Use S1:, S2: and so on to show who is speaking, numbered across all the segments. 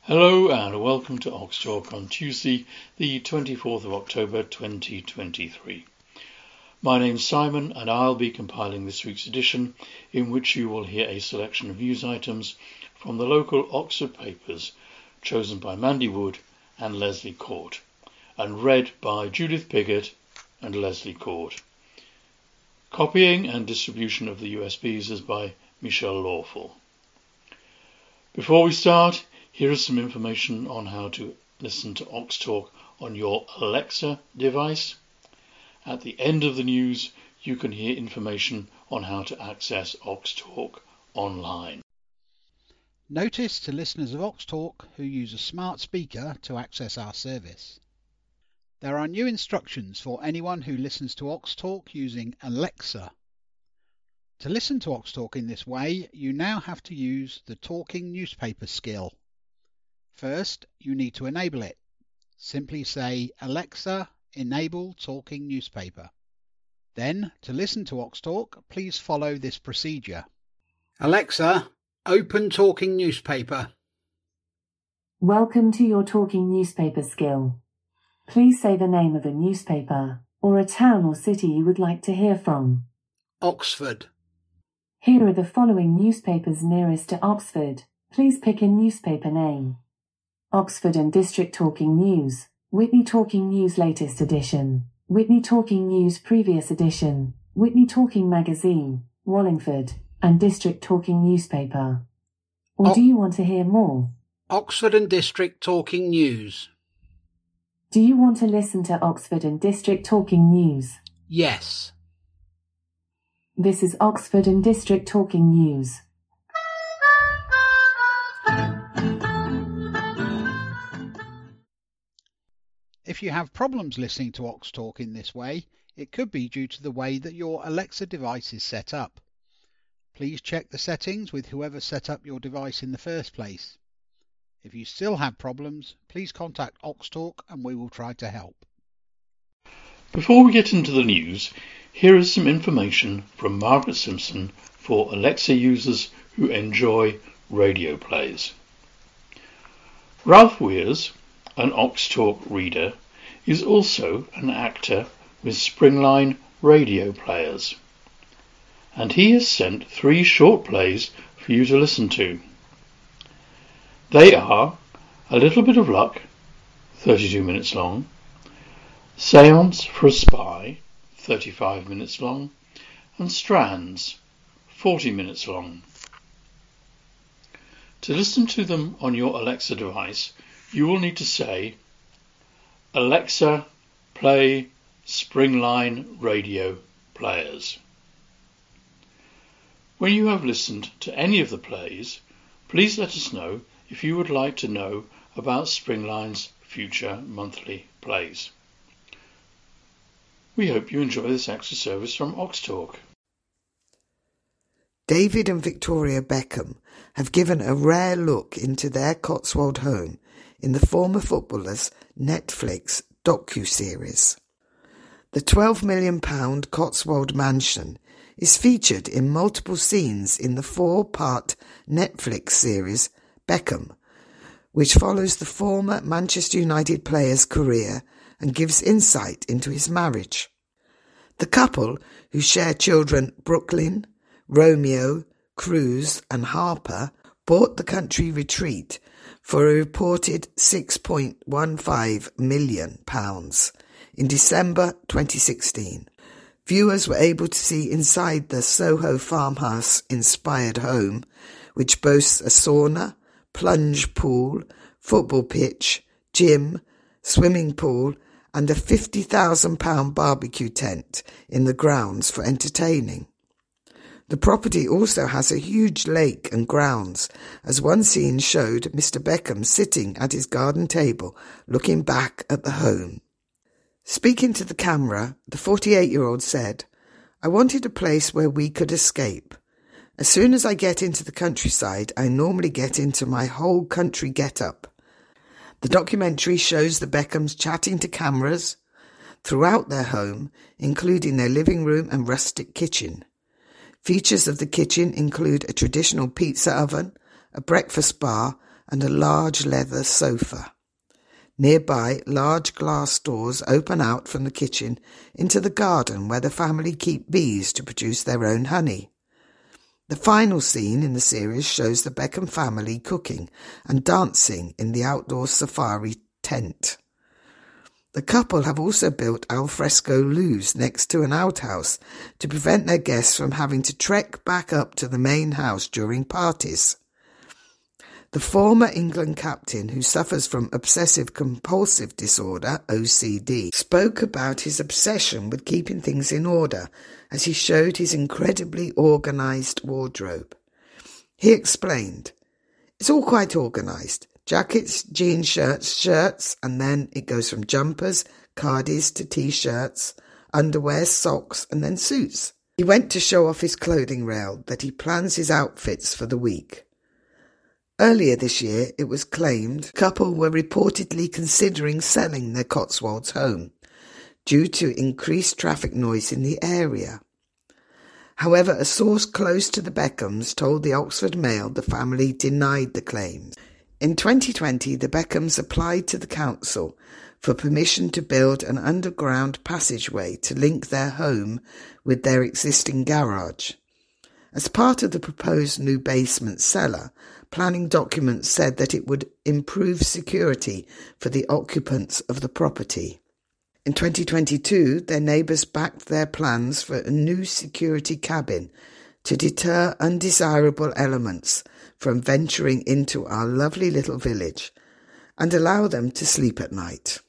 S1: Hello and welcome to Ox Talk on Tuesday, the 24th of October 2023. My name's Simon and I'll be compiling this week's edition, in which you will hear a selection of news items from the local Oxford papers, chosen by Mandy Wood and Leslie Court, and read by Judith Piggott and Leslie Court. Copying and distribution of the USBs is by Michelle Lawful. Before we start, here is some information on how to listen to Ox Talk on your Alexa device. At the end of the news, you can hear information on how to access Ox Talk online.
S2: Notice to listeners of Ox Talk who use a smart speaker to access our service. There are new instructions for anyone who listens to Ox Talk using Alexa. To listen to Ox Talk in this way, you now have to use the talking newspaper skill. First, you need to enable it. Simply say, Alexa, enable talking newspaper. Then, to listen to Ox Talk, please follow this procedure. Alexa, open talking newspaper.
S3: Welcome to your talking newspaper skill. Please say the name of a newspaper, or a town or city you would like to hear from.
S2: Oxford.
S3: Here are the following newspapers nearest to Oxford. Please pick a newspaper name. Oxford and District Talking News, Witney Talking News Latest Edition, Witney Talking News Previous Edition, Witney Talking Magazine, Wallingford, and District Talking Newspaper. Or do you want to hear more?
S2: Oxford and District Talking News.
S3: Do you want to listen to Oxford and District Talking News?
S2: Yes.
S3: This is Oxford and District Talking News.
S2: If you have problems listening to Ox Talk in this way, it could be due to the way that your Alexa device is set up. Please check the settings with whoever set up your device in the first place. If you still have problems, please contact Ox Talk and we will try to help.
S1: Before we get into the news, here is some information from Margaret Simpson for Alexa users who enjoy radio plays. Ralph Weirs, an Ox Talk reader, is also an actor with Springline radio players, and he has sent 3 short plays for you to listen to. They are A Little Bit of Luck, 32 minutes long, Seance for a Spy, 35 minutes long, and Strands, 40 minutes long. To listen to them on your Alexa device, you will need to say, Alexa, play Springline radio players. When you have listened to any of the plays, please let us know if you would like to know about Springline's future monthly plays. We hope you enjoy this extra service from Ox Talk.
S4: David and Victoria Beckham have given a rare look into their Cotswold home in the former footballer's Netflix docu-series. The £12 million Cotswold mansion is featured in multiple scenes in the 4-part Netflix series Beckham, which follows the former Manchester United player's career and gives insight into his marriage. The couple, who share children Brooklyn, Romeo, Cruz and Harper, bought the country retreat for a reported £6.15 million in December 2016. Viewers were able to see inside the Soho farmhouse-inspired home, which boasts a sauna, plunge pool, football pitch, gym, swimming pool and a £50,000 barbecue tent in the grounds for entertaining. The property also has a huge lake and grounds, as one scene showed Mr. Beckham sitting at his garden table looking back at the home. Speaking to the camera, the 48-year-old said, "I wanted a place where we could escape. As soon as I get into the countryside, I normally get into my whole country get-up." The documentary shows the Beckhams chatting to cameras throughout their home, including their living room and rustic kitchen. Features of the kitchen include a traditional pizza oven, a breakfast bar, and a large leather sofa. Nearby, large glass doors open out from the kitchen into the garden where the family keep bees to produce their own honey. The final scene in the series shows the Beckham family cooking and dancing in the outdoor safari tent. The couple have also built alfresco loos next to an outhouse to prevent their guests from having to trek back up to the main house during parties. The former England captain, who suffers from obsessive-compulsive disorder, OCD, spoke about his obsession with keeping things in order as he showed his incredibly organised wardrobe. He explained, "It's all quite organised. Jackets, jean shirts, and then it goes from jumpers, cardies to T-shirts, underwear, socks, and then suits." He went to show off his clothing rail that he plans his outfits for the week. Earlier this year, it was claimed the couple were reportedly considering selling their Cotswolds home due to increased traffic noise in the area. However, a source close to the Beckhams told the Oxford Mail the family denied the claims. In 2020, the Beckhams applied to the council for permission to build an underground passageway to link their home with their existing garage. As part of the proposed new basement cellar, planning documents said that it would improve security for the occupants of the property. In 2022, their neighbours backed their plans for a new security cabin to deter undesirable elements from venturing into our lovely little village and allow them to sleep at night.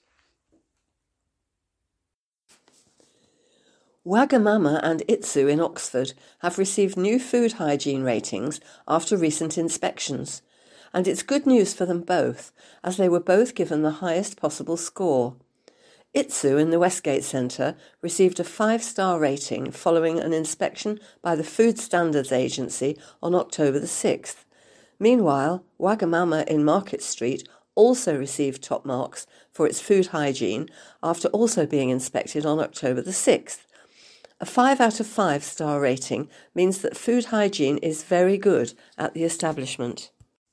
S5: Wagamama and Itsu in Oxford have received new food hygiene ratings after recent inspections, and it's good news for them both, as they were both given the highest possible score. Itsu in the Westgate Centre received a 5-star rating following an inspection by the Food Standards Agency on October the 6th. Meanwhile, Wagamama in Market Street also received top marks for its food hygiene after also being inspected on October the 6th. A 5 out of 5-star rating means that food hygiene is very good at the establishment.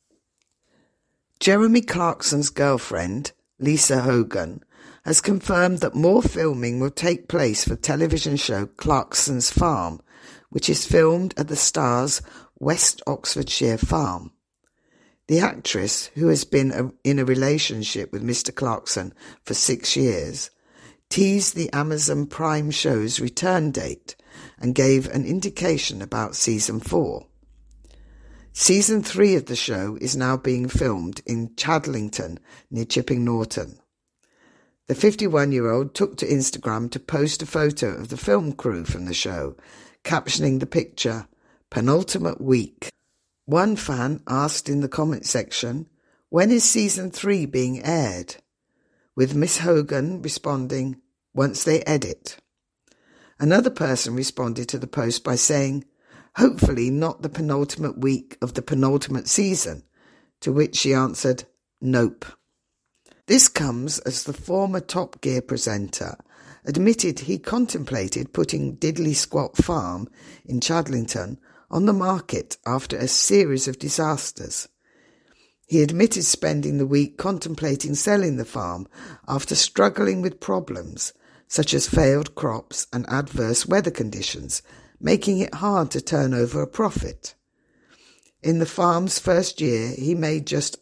S4: Jeremy Clarkson's girlfriend, Lisa Hogan, has confirmed that more filming will take place for television show Clarkson's Farm, which is filmed at the Star's West Oxfordshire farm. The actress, who has been in a relationship with Mr. Clarkson for 6 years, teased the Amazon Prime show's return date and gave an indication about Season 4. Season 3 of the show is now being filmed in Chadlington near Chipping Norton. The 51-year-old took to Instagram to post a photo of the film crew from the show, captioning the picture, "Penultimate week." One fan asked in the comment section, "When is Season 3 being aired?" with Miss Hogan responding, "Once they edit." Another person responded to the post by saying, "Hopefully not the penultimate week of the penultimate season," to which she answered, "Nope." This comes as the former Top Gear presenter admitted he contemplated putting Diddley Squat Farm in Chadlington on the market after a series of disasters. He admitted spending the week contemplating selling the farm after struggling with problems such as failed crops and adverse weather conditions, making it hard to turn over a profit. In the farm's first year, he made just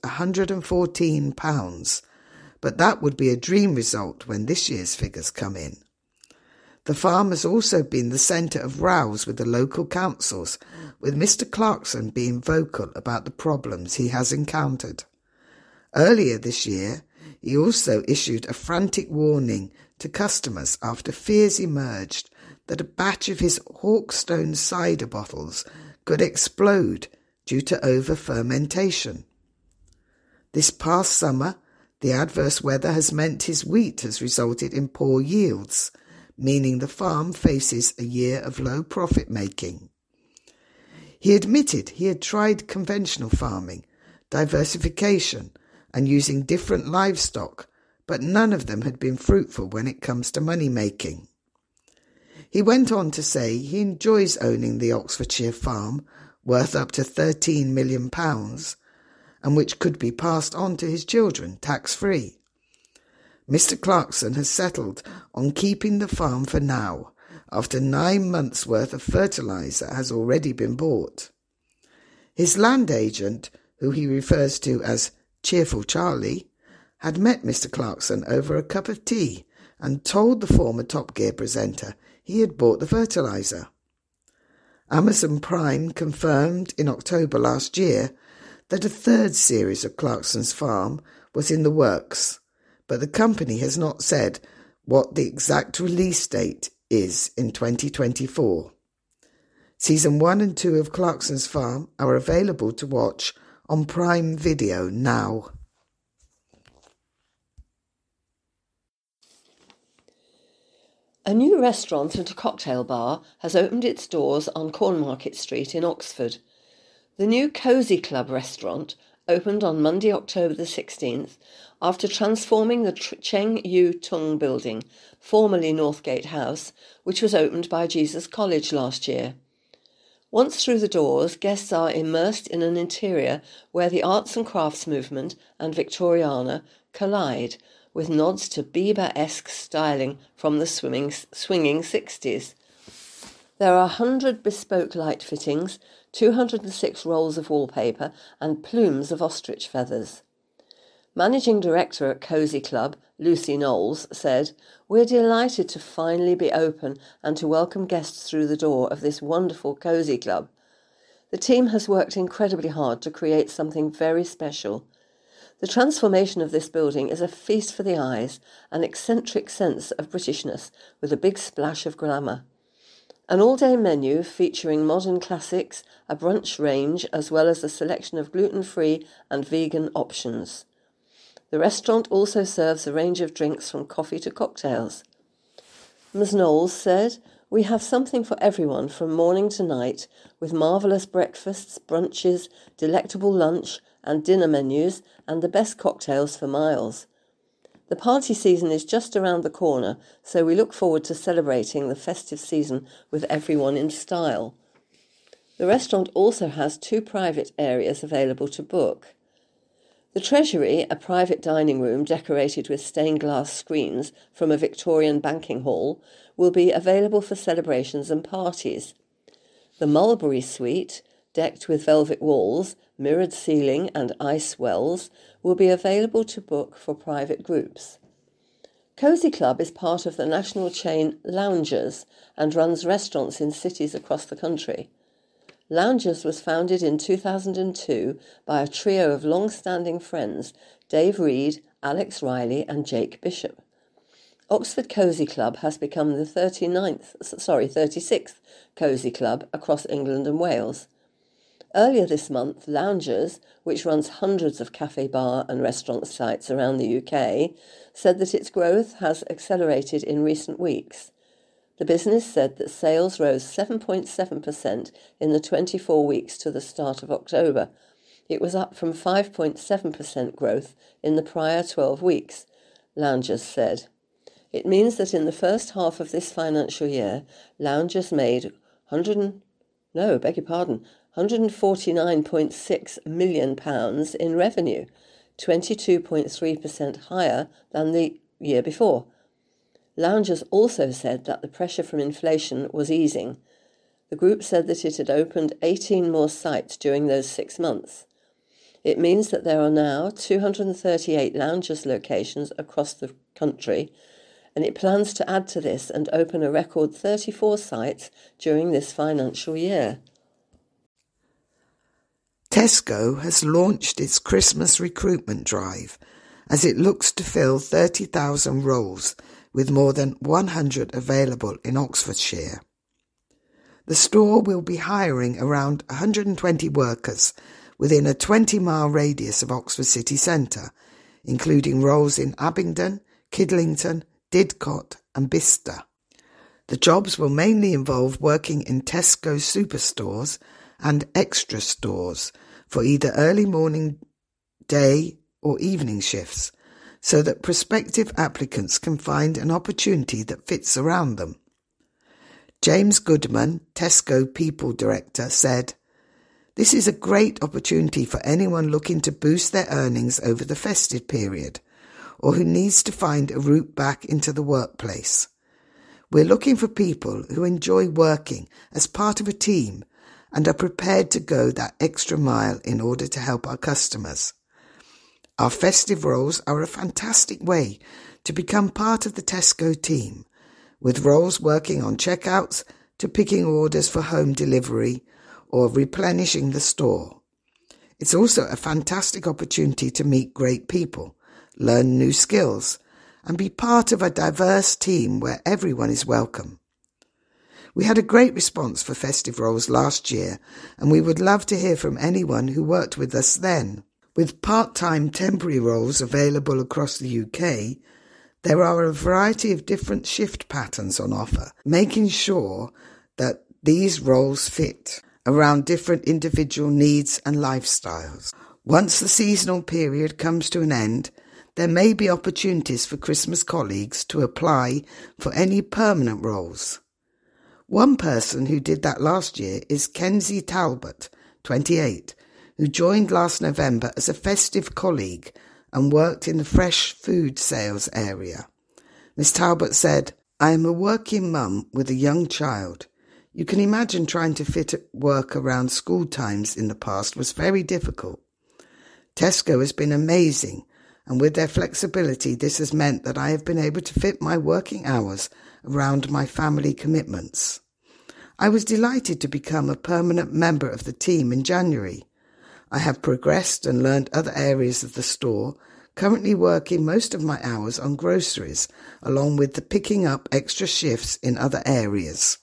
S4: £114, but that would be a dream result when this year's figures come in. The farm has also been the centre of rows with the local councils, with Mr. Clarkson being vocal about the problems he has encountered. Earlier this year, he also issued a frantic warning to customers after fears emerged that a batch of his Hawkstone cider bottles could explode due to over-fermentation. This past summer, the adverse weather has meant his wheat has resulted in poor yields, meaning the farm faces a year of low profit making. He admitted he had tried conventional farming, diversification, and using different livestock, but none of them had been fruitful when it comes to money making. He went on to say he enjoys owning the Oxfordshire farm, worth up to £13 million, and which could be passed on to his children tax-free. Mr. Clarkson has settled on keeping the farm for now, after 9 months' worth of fertiliser has already been bought. His land agent, who he refers to as Cheerful Charlie, had met Mr. Clarkson over a cup of tea and told the former Top Gear presenter he had bought the fertiliser. Amazon Prime confirmed in October last year that a third series of Clarkson's Farm was in the works, but the company has not said what the exact release date is in 2024. Season 1 and 2 of Clarkson's Farm are available to watch on Prime Video now.
S5: A new restaurant and a cocktail bar has opened its doors on Cornmarket Street in Oxford. The new Cosy Club restaurant opened on Monday, October the 16th, after transforming the Cheng Yu Tung building, formerly Northgate House, which was opened by Jesus College last year. Once through the doors, guests are immersed in an interior where the arts and crafts movement and Victoriana collide, with nods to Bieber-esque styling from the swinging 60s. There are 100 bespoke light fittings, 206 rolls of wallpaper and plumes of ostrich feathers. Managing Director at Cosy Club, Lucy Knowles, said, "We're delighted to finally be open and to welcome guests through the door of this wonderful Cosy Club. The team has worked incredibly hard to create something very special. The transformation of this building is a feast for the eyes, an eccentric sense of Britishness with a big splash of glamour. An all-day menu featuring modern classics, a brunch range, as well as a selection of gluten-free and vegan options. The restaurant also serves a range of drinks from coffee to cocktails." Ms. Knowles said, "We have something for everyone from morning to night, with marvellous breakfasts, brunches, delectable lunch and dinner menus, and the best cocktails for miles. The party season is just around the corner, so we look forward to celebrating the festive season with everyone in style." The restaurant also has 2 private areas available to book. The Treasury, a private dining room decorated with stained glass screens from a Victorian banking hall, will be available for celebrations and parties. The Mulberry Suite, decked with velvet walls, mirrored ceiling and ice wells, will be available to book for private groups. Cosy Club is part of the national chain Loungers and runs restaurants in cities across the country. Loungers was founded in 2002 by a trio of long-standing friends, Dave Reed, Alex Riley and Jake Bishop. Oxford Cosy Club has become the 36th Cosy Club across England and Wales. Earlier this month, Loungers, which runs hundreds of cafe, bar and restaurant sites around the UK, said that its growth has accelerated in recent weeks. The business said that sales rose 7.7% in the 24 weeks to the start of October. It was up from 5.7% growth in the prior 12 weeks, Loungers said. It means that in the first half of this financial year, Loungers made £149.6 million in revenue, 22.3% higher than the year before. Loungers also said that the pressure from inflation was easing. The group said that it had opened 18 more sites during those 6 months. It means that there are now 238 Loungers locations across the country, and it plans to add to this and open a record 34 sites during this financial year.
S4: Tesco has launched its Christmas recruitment drive as it looks to fill 30,000 roles with more than 100 available in Oxfordshire. The store will be hiring around 120 workers within a 20-mile radius of Oxford city centre, including roles in Abingdon, Kidlington, Didcot and Bicester. The jobs will mainly involve working in Tesco superstores and extra stores for either early morning, day or evening shifts, so that prospective applicants can find an opportunity that fits around them. James Goodman, Tesco People Director, said, This is a great opportunity for anyone looking to boost their earnings over the festive period, or who needs to find a route back into the workplace. We're looking for people who enjoy working as part of a team and are prepared to go that extra mile in order to help our customers. Our festive roles are a fantastic way to become part of the Tesco team, with roles working on checkouts to picking orders for home delivery or replenishing the store. It's also a fantastic opportunity to meet great people, learn new skills, and be part of a diverse team where everyone is welcome. We had a great response for festive roles last year, and we would love to hear from anyone who worked with us then. With part-time temporary roles available across the UK, there are a variety of different shift patterns on offer, making sure that these roles fit around different individual needs and lifestyles. Once the seasonal period comes to an end, there may be opportunities for Christmas colleagues to apply for any permanent roles. One person who did that last year is Kenzie Talbot, 28, who joined last November as a festive colleague and worked in the fresh food sales area. Miss Talbot said, "I am a working mum with a young child. You can imagine trying to fit work around school times in the past was very difficult. Tesco has been amazing, and with their flexibility, this has meant that I have been able to fit my working hours around my family commitments. I was delighted to become a permanent member of the team in January. I have progressed and learned other areas of the store, currently working most of my hours on groceries, along with the picking up extra shifts in other areas."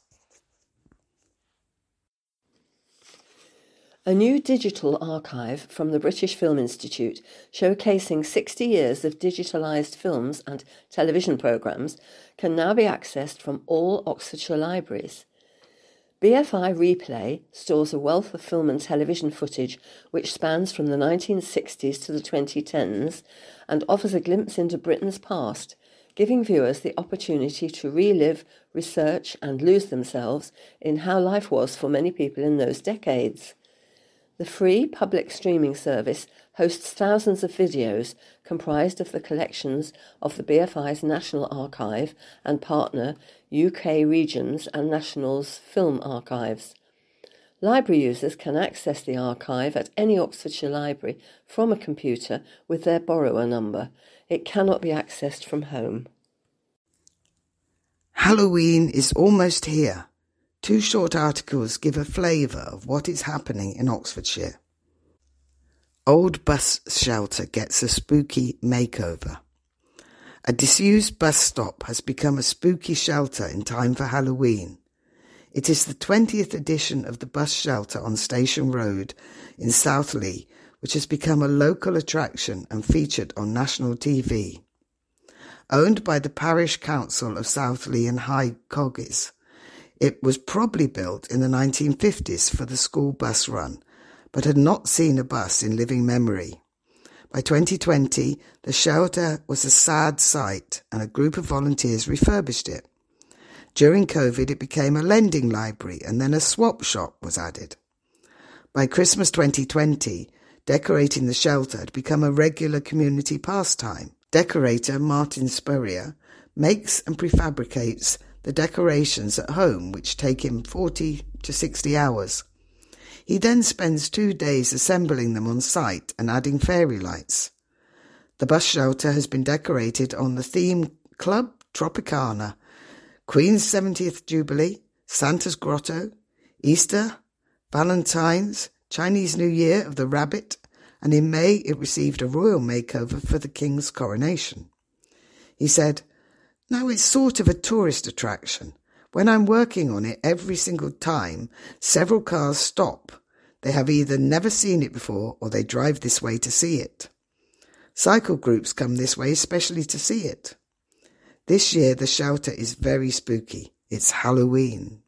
S5: A new digital archive from the British Film Institute, showcasing 60 years of digitalised films and television programmes, can now be accessed from all Oxfordshire libraries. BFI Replay stores a wealth of film and television footage which spans from the 1960s to the 2010s and offers a glimpse into Britain's past, giving viewers the opportunity to relive, research and lose themselves in how life was for many people in those decades. The free public streaming service hosts thousands of videos comprised of the collections of the BFI's National Archive and partner UK Regions and Nationals Film Archives. Library users can access the archive at any Oxfordshire library from a computer with their borrower number. It cannot be accessed from home.
S4: Halloween is almost here. 2 short articles give a flavour of what is happening in Oxfordshire. Old bus shelter gets a spooky makeover. A disused bus stop has become a spooky shelter in time for Halloween. It is the 20th edition of the bus shelter on Station Road in Southleigh, which has become a local attraction and featured on national TV. Owned by the Parish Council of Southleigh and High Cogges, it was probably built in the 1950s for the school bus run, but had not seen a bus in living memory. By 2020, the shelter was a sad sight and a group of volunteers refurbished it. During COVID, it became a lending library and then a swap shop was added. By Christmas 2020, decorating the shelter had become a regular community pastime. Decorator Martin Spurrier makes and prefabricates the decorations at home, which take him 40 to 60 hours. He then spends 2 days assembling them on site and adding fairy lights. The bus shelter has been decorated on the theme Club Tropicana, Queen's 70th Jubilee, Santa's Grotto, Easter, Valentine's, Chinese New Year of the Rabbit, and in May it received a royal makeover for the King's coronation. He said, "Now it's sort of a tourist attraction. When I'm working on it every single time, several cars stop. They have either never seen it before or they drive this way to see it. Cycle groups come this way especially to see it. This year the shelter is very spooky. It's Halloween."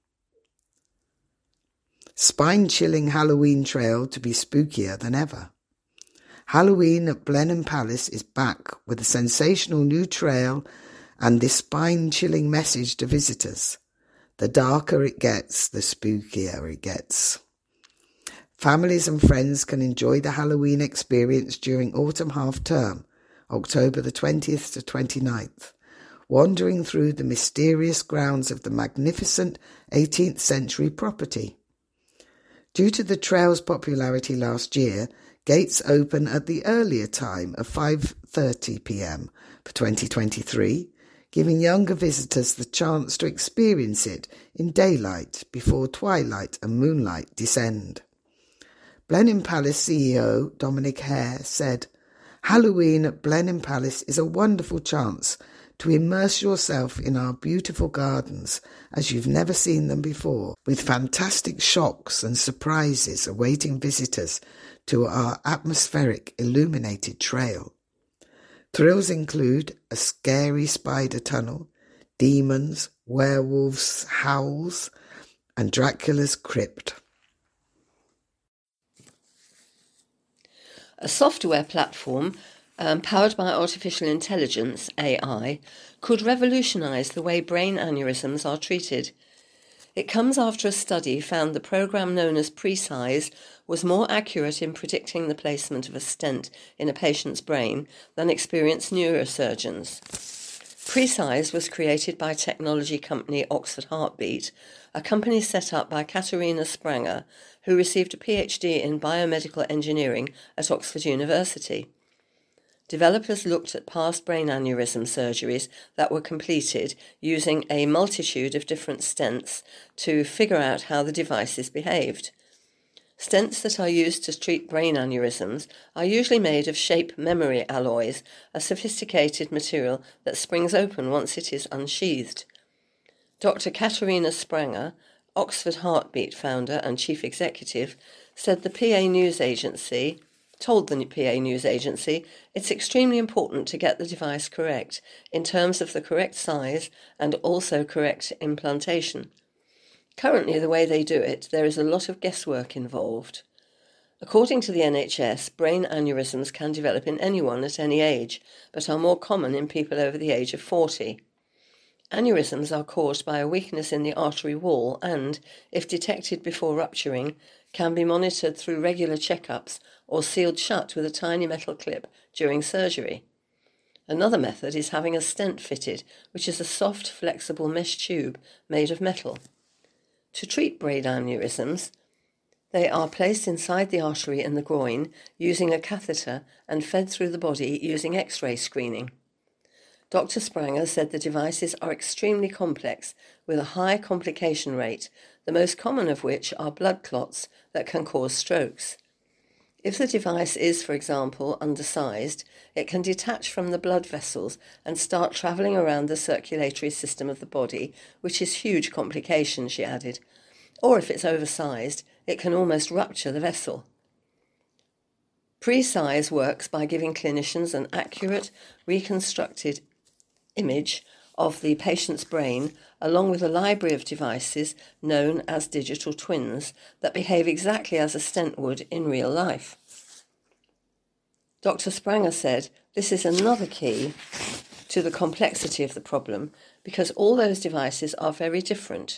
S4: Spine-chilling Halloween trail to be spookier than ever. Halloween at Blenheim Palace is back with a sensational new trail and this spine-chilling message to visitors. The darker it gets, the spookier it gets. Families and friends can enjoy the Halloween experience during autumn half-term, October the 20th to 29th, wandering through the mysterious grounds of the magnificent 18th century property. Due to the trail's popularity last year, gates open at the earlier time of 5:30 p.m. for 2023, giving younger visitors the chance to experience it in daylight before twilight and moonlight descend. Blenheim Palace CEO Dominic Hare said, "Halloween at Blenheim Palace is a wonderful chance to immerse yourself in our beautiful gardens as you've never seen them before, with fantastic shocks and surprises awaiting visitors to our atmospheric illuminated trail. Thrills include a scary spider tunnel, demons, werewolves' howls, and Dracula's crypt."
S5: A software platform powered by artificial intelligence, AI, could revolutionise the way brain aneurysms are treated. It comes after a study found the program known as Precise was more accurate in predicting the placement of a stent in a patient's brain than experienced neurosurgeons. Precise was created by technology company Oxford Heartbeat, a company set up by Katharina Spranger, who received a PhD in biomedical engineering at Oxford University. Developers looked at past brain aneurysm surgeries that were completed using a multitude of different stents to figure out how the devices behaved. Stents that are used to treat brain aneurysms are usually made of shape memory alloys, a sophisticated material that springs open once it is unsheathed. Dr. Katharina Spranger, Oxford Heartbeat founder and chief executive, told the PA News Agency it's extremely important to get the device correct in terms of the correct size and also correct implantation. Currently, the way they do it, there is a lot of guesswork involved. According to the NHS, brain aneurysms can develop in anyone at any age, but are more common in people over the age of 40. Aneurysms are caused by a weakness in the artery wall and, if detected before rupturing, can be monitored through regular checkups or sealed shut with a tiny metal clip during surgery. Another method is having a stent fitted, which is a soft, flexible mesh tube made of metal. To treat brain aneurysms, they are placed inside the artery in the groin using a catheter and fed through the body using X-ray screening. Dr. Spranger said the devices are extremely complex with a high complication rate, the most common of which are blood clots that can cause strokes. If the device is, for example, undersized, it can detach from the blood vessels and start travelling around the circulatory system of the body, which is huge complication, she added. Or if it's oversized, it can almost rupture the vessel. Precise works by giving clinicians an accurate, reconstructed image of the patient's brain, along with a library of devices known as digital twins that behave exactly as a stent would in real life. Dr. Spranger said this is another key to the complexity of the problem because all those devices are very different.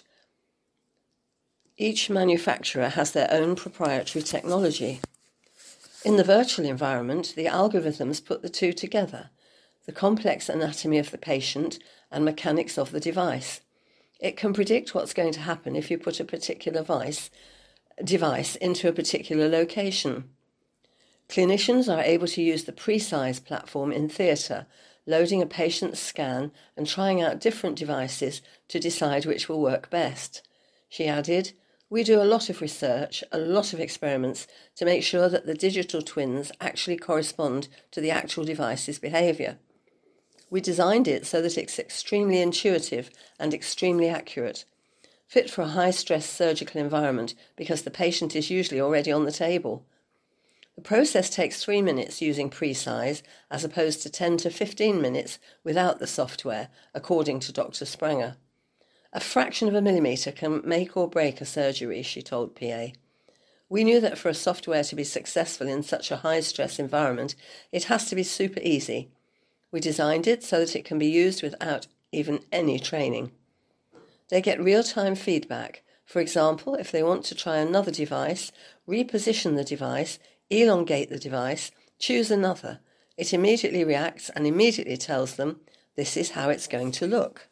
S5: Each manufacturer has their own proprietary technology. In the virtual environment, the algorithms put the two together, the complex anatomy of the patient and mechanics of the device. It can predict what's going to happen if you put a particular device into a particular location. Clinicians are able to use the Precise platform in theatre, loading a patient's scan and trying out different devices to decide which will work best. She added, "We do a lot of research, a lot of experiments to make sure that the digital twins actually correspond to the actual device's behaviour. We designed it so that it's extremely intuitive and extremely accurate, fit for a high-stress surgical environment because the patient is usually already on the table. The process takes 3 minutes using Precise as opposed to 10 to 15 minutes without the software, according to Dr. Spranger. A fraction of a millimetre can make or break a surgery, she told PA. We knew that for a software to be successful in such a high-stress environment, it has to be super easy. We designed it so that it can be used without even any training. They get real-time feedback, For example, if they want to try another device, reposition the device, elongate the device, choose another, it immediately reacts and immediately tells them this is how it's going to look.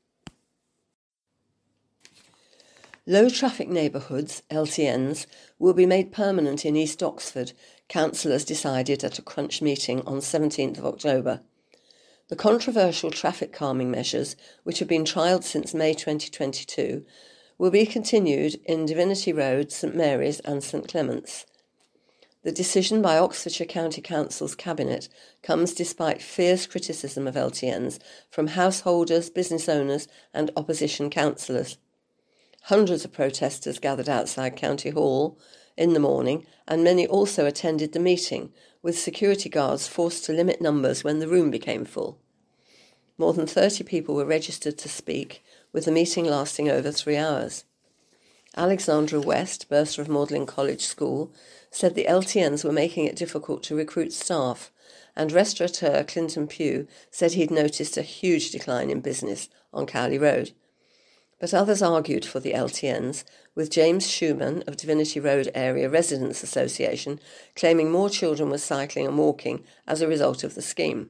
S5: Low traffic neighbourhoods, LTNs, will be made permanent in East Oxford, councillors decided at a crunch meeting on 17th of October. The controversial traffic calming measures, which have been trialled since May 2022, will be continued in Divinity Road, St Mary's and St Clement's. The decision by Oxfordshire County Council's Cabinet comes despite fierce criticism of LTNs from householders, business owners and opposition councillors. Hundreds of protesters gathered outside County Hall in the morning, and many also attended the meeting, with security guards forced to limit numbers when the room became full. More than 30 people were registered to speak, with the meeting lasting over 3 hours. Alexandra West, bursar of Magdalen College School, said the LTNs were making it difficult to recruit staff, and restaurateur Clinton Pugh said he'd noticed a huge decline in business on Cowley Road. But others argued for the LTNs, with James Schumann of Divinity Road Area Residents Association claiming more children were cycling and walking as a result of the scheme.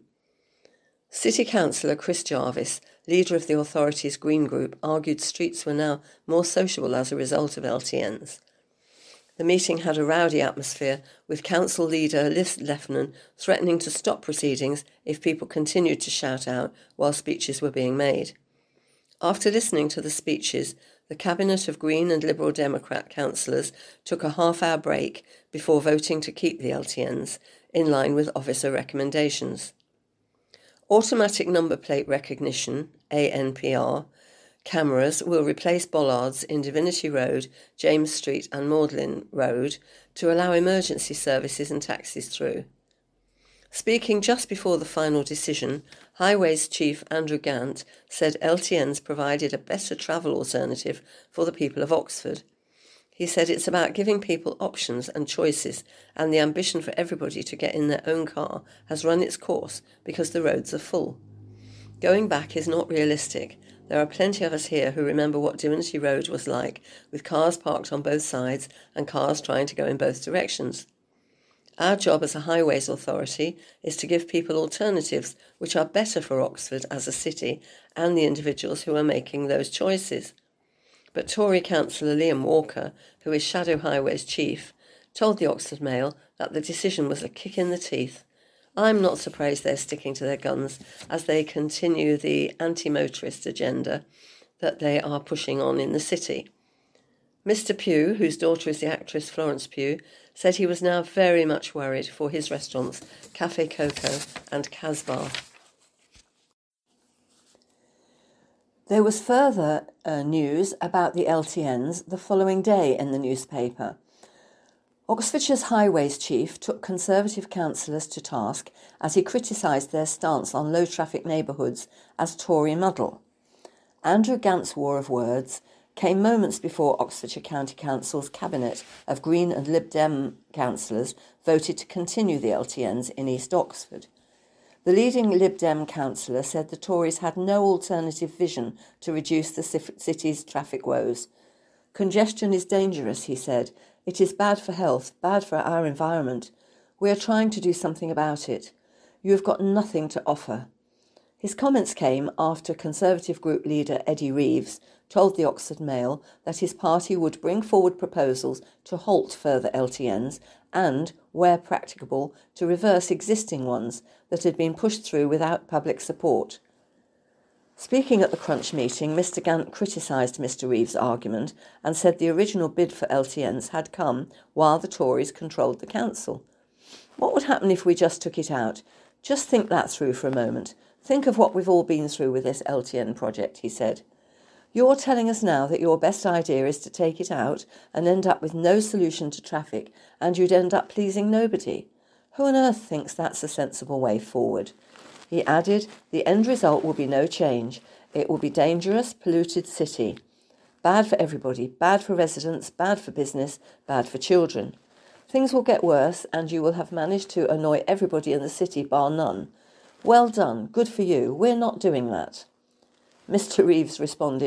S5: City Councillor Chris Jarvis, leader of the authority's Green Group, argued streets were now more sociable as a result of LTNs. The meeting had a rowdy atmosphere, with council leader Liz Leffernan threatening to stop proceedings if people continued to shout out while speeches were being made. After listening to the speeches, the Cabinet of Green and Liberal Democrat councillors took a half-hour break before voting to keep the LTNs, in line with officer recommendations. Automatic number plate recognition, ANPR, cameras will replace bollards in Divinity Road, James Street and Magdalen Road to allow emergency services and taxis through. Speaking just before the final decision, Highways Chief Andrew Gant said LTNs provided a better travel alternative for the people of Oxford. He said it's about giving people options and choices, and the ambition for everybody to get in their own car has run its course because the roads are full. Going back is not realistic. There are plenty of us here who remember what Divinity Road was like, with cars parked on both sides and cars trying to go in both directions. Our job as a highways authority is to give people alternatives which are better for Oxford as a city and the individuals who are making those choices. But Tory councillor Liam Walker, who is Shadow Highways chief, told the Oxford Mail that the decision was a kick in the teeth. I'm not surprised they're sticking to their guns as they continue the anti-motorist agenda that they are pushing on in the city. Mr. Pugh, whose daughter is the actress Florence Pugh, said he was now very much worried for his restaurants, Café Coco and Casbah. There was further news about the LTNs the following day in the newspaper. Oxfordshire's Highways Chief took Conservative councillors to task as he criticised their stance on low-traffic neighbourhoods as Tory muddle. Andrew Gant's war of words came moments before Oxfordshire County Council's Cabinet of Green and Lib Dem councillors voted to continue the LTNs in East Oxford. The leading Lib Dem councillor said the Tories had no alternative vision to reduce the city's traffic woes. Congestion is dangerous, he said. It is bad for health, bad for our environment. We are trying to do something about it. You have got nothing to offer. His comments came after Conservative group leader Eddie Reeves told the Oxford Mail that his party would bring forward proposals to halt further LTNs and, where practicable, to reverse existing ones that had been pushed through without public support. Speaking at the Crunch meeting, Mr Gant criticised Mr Reeves' argument and said the original bid for LTNs had come while the Tories controlled the council. What would happen if we just took it out? Just think that through for a moment. Think of what we've all been through with this LTN project, he said. You're telling us now that your best idea is to take it out and end up with no solution to traffic, and you'd end up pleasing nobody. Who on earth thinks that's a sensible way forward? He added, the end result will be no change. It will be dangerous, polluted city. Bad for everybody, bad for residents, bad for business, bad for children. Things will get worse, and you will have managed to annoy everybody in the city bar none. Well done, good for you, we're not doing that. Mr Reeves responded,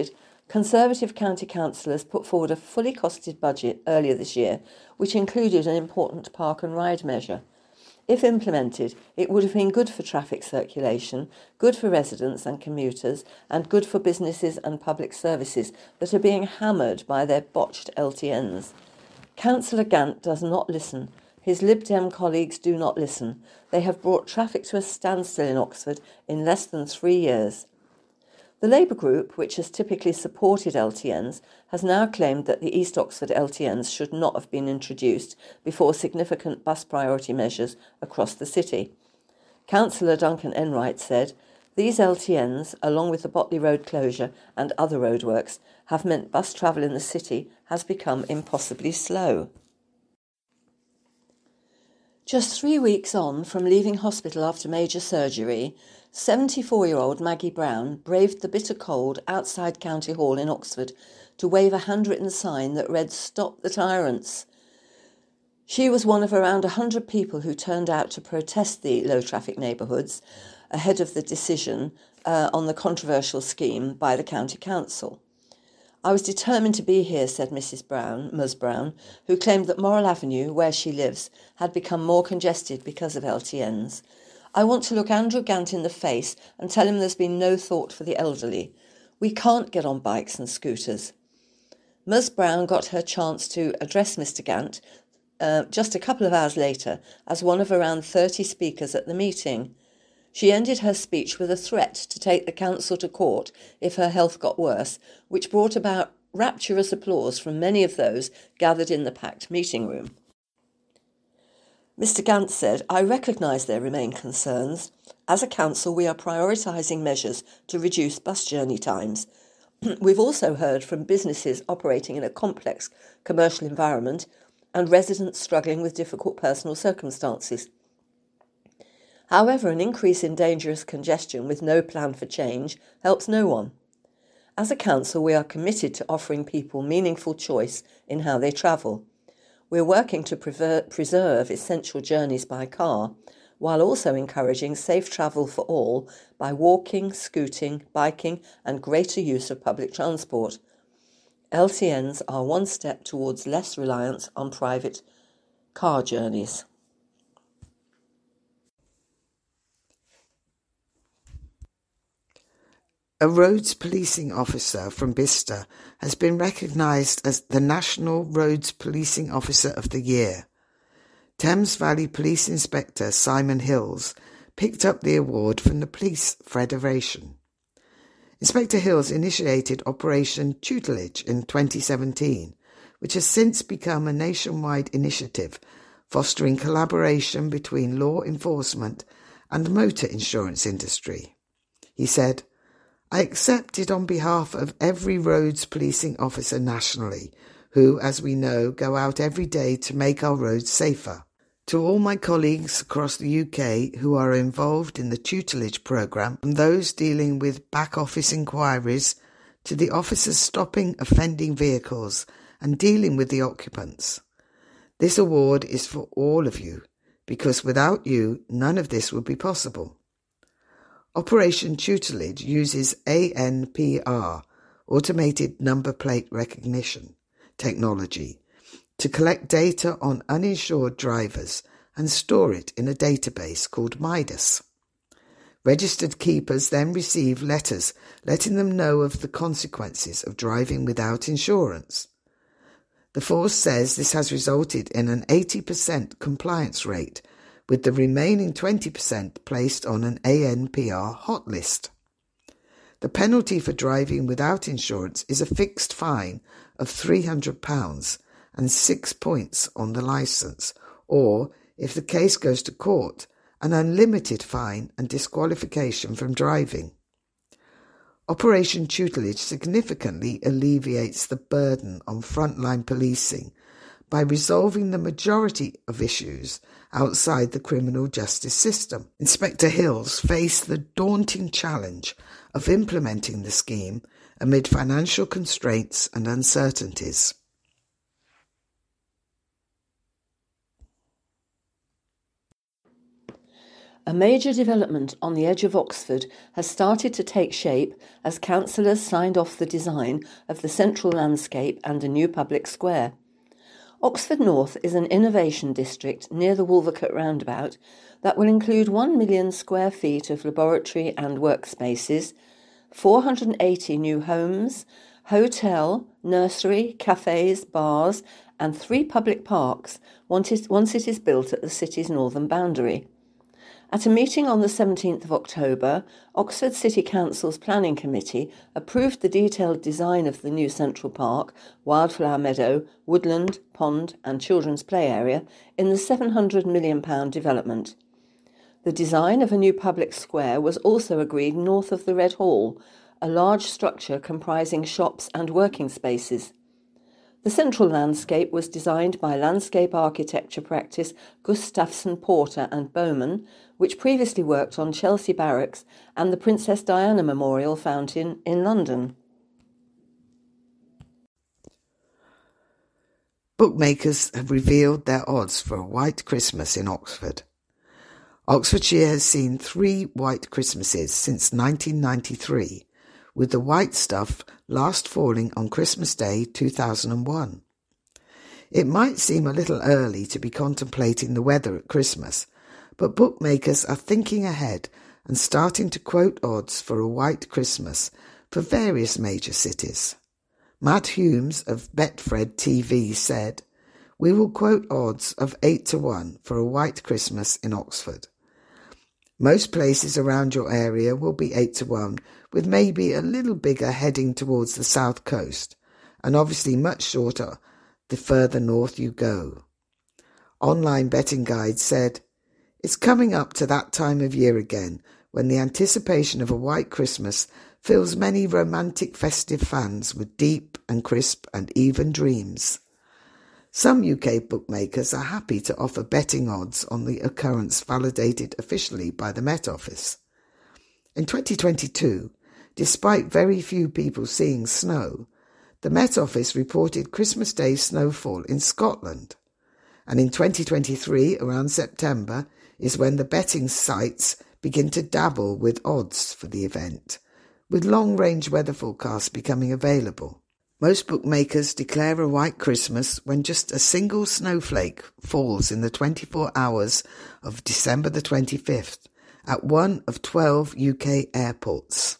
S5: Conservative county councillors put forward a fully costed budget earlier this year, which included an important park and ride measure. If implemented, it would have been good for traffic circulation, good for residents and commuters, and good for businesses and public services that are being hammered by their botched LTNs. Councillor Gant does not listen. His Lib Dem colleagues do not listen. They have brought traffic to a standstill in Oxford in less than 3 years. The Labour group, which has typically supported LTNs, has now claimed that the East Oxford LTNs should not have been introduced before significant bus priority measures across the city. Councillor Duncan Enright said, "These LTNs, along with the Botley Road closure and other roadworks, have meant bus travel in the city has become impossibly slow." Just 3 weeks on from leaving hospital after major surgery, 74-year-old Maggie Brown braved the bitter cold outside County Hall in Oxford to wave a handwritten sign that read, "Stop the Tyrants." She was one of around 100 people who turned out to protest the low-traffic neighbourhoods ahead of the decision on the controversial scheme by the County Council. "I was determined to be here," said Ms Brown, who claimed that Morrell Avenue, where she lives, had become more congested because of LTNs. "I want to look Andrew Gant in the face and tell him there's been no thought for the elderly. We can't get on bikes and scooters." Ms Brown got her chance to address Mr Gant just a couple of hours later as one of around 30 speakers at the meeting. She ended her speech with a threat to take the council to court if her health got worse, which brought about rapturous applause from many of those gathered in the packed meeting room. Mr Gant said, "I recognise there remain concerns. As a council, we are prioritising measures to reduce bus journey times. We've also heard from businesses operating in a complex commercial environment and residents struggling with difficult personal circumstances. However, an increase in dangerous congestion with no plan for change helps no one. As a council, we are committed to offering people meaningful choice in how they travel. We're working to preserve essential journeys by car, while also encouraging safe travel for all by walking, scooting, biking and greater use of public transport. LTNs are one step towards less reliance on private car journeys."
S4: A roads policing officer from Bicester has been recognised as the National Roads Policing Officer of the Year. Thames Valley Police Inspector Simon Hills picked up the award from the Police Federation. Inspector Hills initiated Operation Tutelage in 2017, which has since become a nationwide initiative fostering collaboration between law enforcement and the motor insurance industry. He said, "I accept it on behalf of every roads policing officer nationally, who, as we know, go out every day to make our roads safer. To all my colleagues across the UK who are involved in the tutelage programme, from those dealing with back office inquiries to the officers stopping offending vehicles and dealing with the occupants. This award is for all of you, because without you, none of this would be possible." Operation Tutelage uses ANPR, Automated Number Plate Recognition, technology to collect data on uninsured drivers and store it in a database called Midas. Registered keepers then receive letters letting them know of the consequences of driving without insurance. The force says this has resulted in an 80% compliance rate, with the remaining 20% placed on an ANPR hot list. The penalty for driving without insurance is a fixed fine of £300 and 6 points on the licence, or, if the case goes to court, an unlimited fine and disqualification from driving. Operation Tutelage significantly alleviates the burden on frontline policing by resolving the majority of issues outside the criminal justice system. Inspector Hills faced the daunting challenge of implementing the scheme amid financial constraints and uncertainties.
S5: A major development on the edge of Oxford has started to take shape as councillors signed off the design of the central landscape and a new public square. Oxford North is an innovation district near the Wolvercote roundabout that will include 1 million square feet of laboratory and workspaces, 480 new homes, hotel, nursery, cafes, bars and 3 public parks once it is built at the city's northern boundary. At a meeting on the 17th of October, Oxford City Council's Planning Committee approved the detailed design of the new Central Park, Wildflower Meadow, Woodland, Pond and Children's Play Area in the £700 million development. The design of a new public square was also agreed north of the Red Hall, a large structure comprising shops and working spaces. The central landscape was designed by landscape architecture practice Gustafsson, Porter and Bowman, which previously worked on Chelsea Barracks and the Princess Diana Memorial Fountain in London.
S4: Bookmakers have revealed their odds for a white Christmas in Oxford. Oxfordshire has seen 3 white Christmases since 1993, with the white stuff last falling on Christmas Day 2001. It might seem a little early to be contemplating the weather at Christmas, but bookmakers are thinking ahead and starting to quote odds for a white Christmas for various major cities. Matt Humes of Betfred TV said, "We will quote odds of 8-1 for a white Christmas in Oxford. Most places around your area will be 8-1, with maybe a little bigger heading towards the south coast, and obviously much shorter the further north you go." Online Betting Guide said, "It's coming up to that time of year again when the anticipation of a white Christmas fills many romantic festive fans with deep and crisp and even dreams." Some UK bookmakers are happy to offer betting odds on the occurrence validated officially by the Met Office. In 2022, despite very few people seeing snow, the Met Office reported Christmas Day snowfall in Scotland. And in 2023, around September, is when the betting sites begin to dabble with odds for the event, with long-range weather forecasts becoming available. Most bookmakers declare a white Christmas when just a single snowflake falls in the 24 hours of December the 25th at one of 12 UK airports.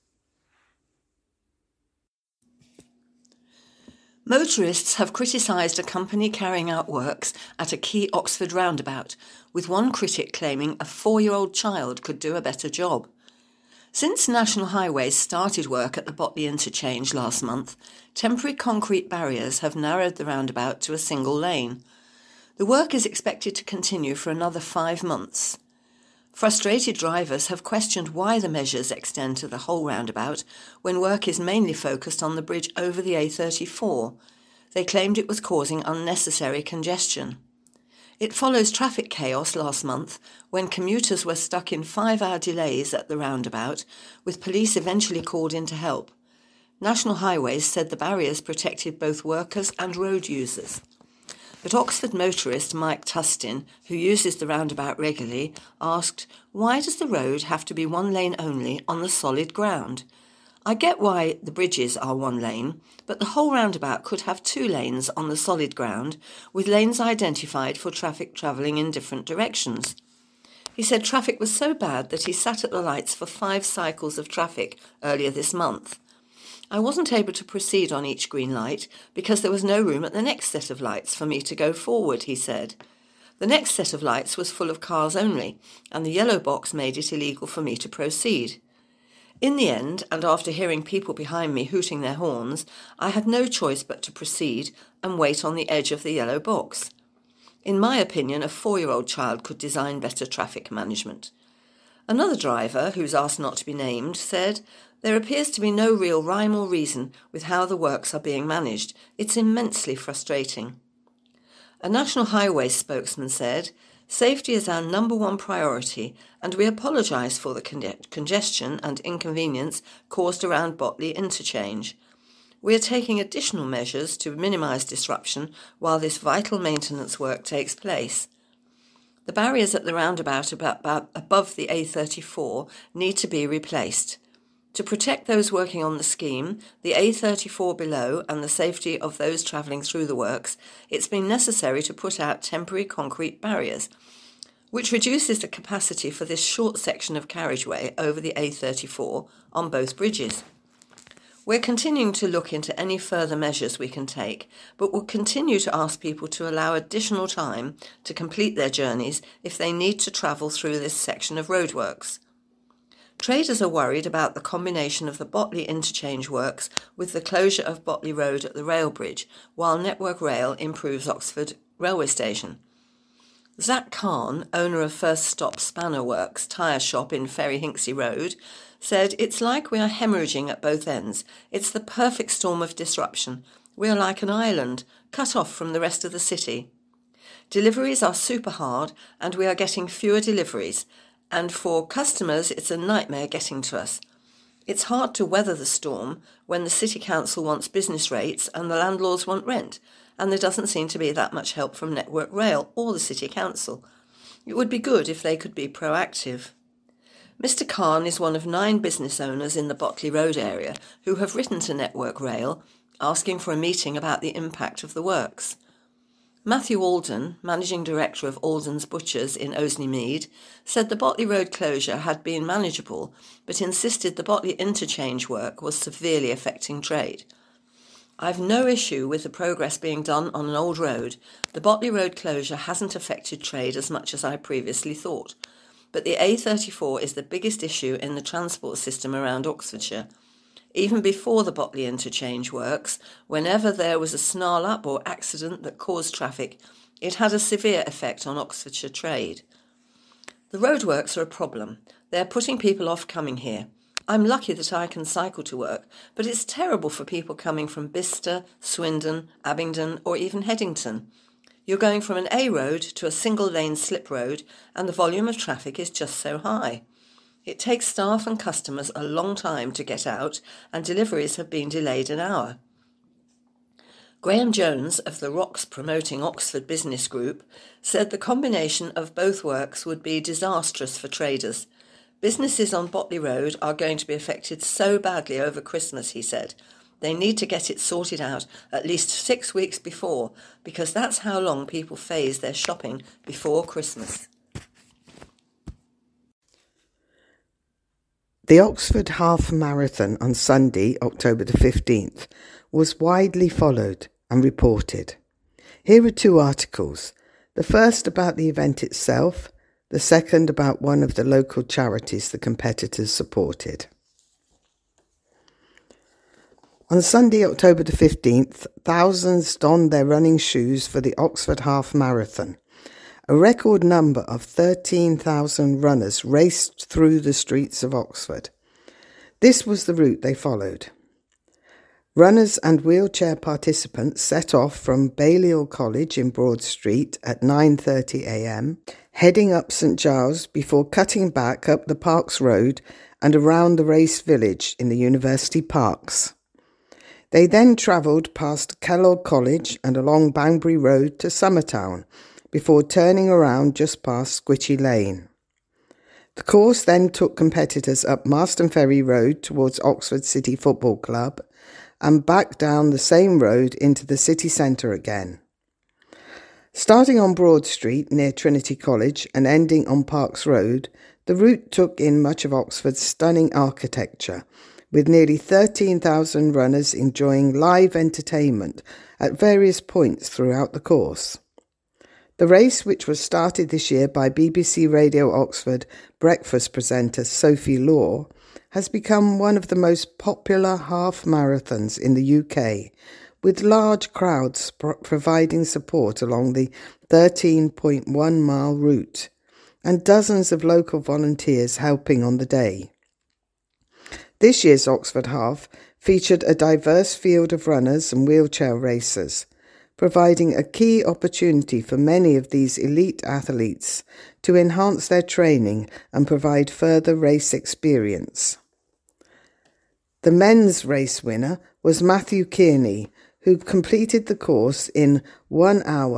S5: Motorists have criticised a company carrying out works at a key Oxford roundabout, with one critic claiming a 4-year-old child could do a better job. Since National Highways started work at the Botley interchange last month, temporary concrete barriers have narrowed the roundabout to a single lane. The work is expected to continue for another 5 months. Frustrated drivers have questioned why the measures extend to the whole roundabout when work is mainly focused on the bridge over the A34. They claimed it was causing unnecessary congestion. It follows traffic chaos last month when commuters were stuck in 5-hour delays at the roundabout, with police eventually called in to help. National Highways said the barriers protected both workers and road users. But Oxford motorist Mike Tustin, who uses the roundabout regularly, asked, "Why does the road have to be 1 lane only on the solid ground? I get why the bridges are 1 lane, but the whole roundabout could have 2 lanes on the solid ground, with lanes identified for traffic travelling in different directions." He said traffic was so bad that he sat at the lights for 5 cycles of traffic earlier this month. "I wasn't able to proceed on each green light because there was no room at the next set of lights for me to go forward," he said. "The next set of lights was full of cars only, and the yellow box made it illegal for me to proceed. In the end, and after hearing people behind me hooting their horns, I had no choice but to proceed and wait on the edge of the yellow box. In my opinion, a 4-year-old child could design better traffic management." Another driver, who's asked not to be named, said, "There appears to be no real rhyme or reason with how the works are being managed. It's immensely frustrating." A National Highways spokesman said, "Safety is our number 1 priority, and we apologise for the congestion and inconvenience caused around Botley interchange. We are taking additional measures to minimise disruption while this vital maintenance work takes place." The barriers at the roundabout above the A34 need to be replaced. To protect those working on the scheme, the A34 below and the safety of those travelling through the works, it's been necessary to put out temporary concrete barriers, which reduces the capacity for this short section of carriageway over the A34 on both bridges. We're continuing to look into any further measures we can take, but we'll continue to ask people to allow additional time to complete their journeys if they need to travel through this section of roadworks. Traders are worried about the combination of the Botley interchange works with the closure of Botley Road at the rail bridge, while Network Rail improves Oxford railway station. Zach Khan, owner of First Stop Spanner Works tyre shop in Ferry Hinksey Road, said, "It's like we are hemorrhaging at both ends. It's the perfect storm of disruption. We are like an island, cut off from the rest of the city. Deliveries are super hard and we are getting fewer deliveries, and for customers it's a nightmare getting to us. It's hard to weather the storm when the City Council wants business rates and the landlords want rent, and there doesn't seem to be that much help from Network Rail or the City Council. It would be good if they could be proactive." Mr. Khan is one of 9 business owners in the Botley Road area who have written to Network Rail asking for a meeting about the impact of the works. Matthew Alden, Managing Director of Alden's Butchers in Oseney Mead, said the Botley Road closure had been manageable, but insisted the Botley interchange work was severely affecting trade. "I've no issue with the progress being done on an old road. The Botley Road closure hasn't affected trade as much as I previously thought. But the A34 is the biggest issue in the transport system around Oxfordshire. Even before the Botley interchange works, whenever there was a snarl-up or accident that caused traffic, it had a severe effect on Oxfordshire trade. The roadworks are a problem. They're putting people off coming here. I'm lucky that I can cycle to work, but it's terrible for people coming from Bicester, Swindon, Abingdon or even Headington. You're going from an A road to a single-lane slip road, and the volume of traffic is just so high. It takes staff and customers a long time to get out, and deliveries have been delayed an hour." Graham Jones of the Rocks Promoting Oxford Business Group said the combination of both works would be disastrous for traders. "Businesses on Botley Road are going to be affected so badly over Christmas," he said. "They need to get it sorted out at least 6 weeks before, because that's how long people phase their shopping before Christmas."
S4: The Oxford Half Marathon on Sunday, October the 15th, was widely followed and reported. Here are 2 articles. The first about the event itself, the second about one of the local charities the competitors supported. On Sunday, October the 15th, thousands donned their running shoes for the Oxford Half Marathon. A record number of 13,000 runners raced through the streets of Oxford. This was the route they followed. Runners and wheelchair participants set off from Balliol College in Broad Street at 9:30 a.m, heading up St Giles before cutting back up the Parks Road and around the race village in the University Parks. They then travelled past Kellogg College and along Banbury Road to Summertown, before turning around just past Squitchy Lane. The course then took competitors up Marston Ferry Road towards Oxford City Football Club and back down the same road into the city centre again. Starting on Broad Street near Trinity College and ending on Parks Road, the route took in much of Oxford's stunning architecture, with nearly 13,000 runners enjoying live entertainment at various points throughout the course. The race, which was started this year by BBC Radio Oxford breakfast presenter Sophie Law, has become one of the most popular half marathons in the UK, with large crowds providing support along the 13.1 mile route, and dozens of local volunteers helping on the day. This year's Oxford Half featured a diverse field of runners and wheelchair racers, providing a key opportunity for many of these elite athletes to enhance their training and provide further race experience. The men's race winner was Matthew Kearney, who completed the course in 1 hour,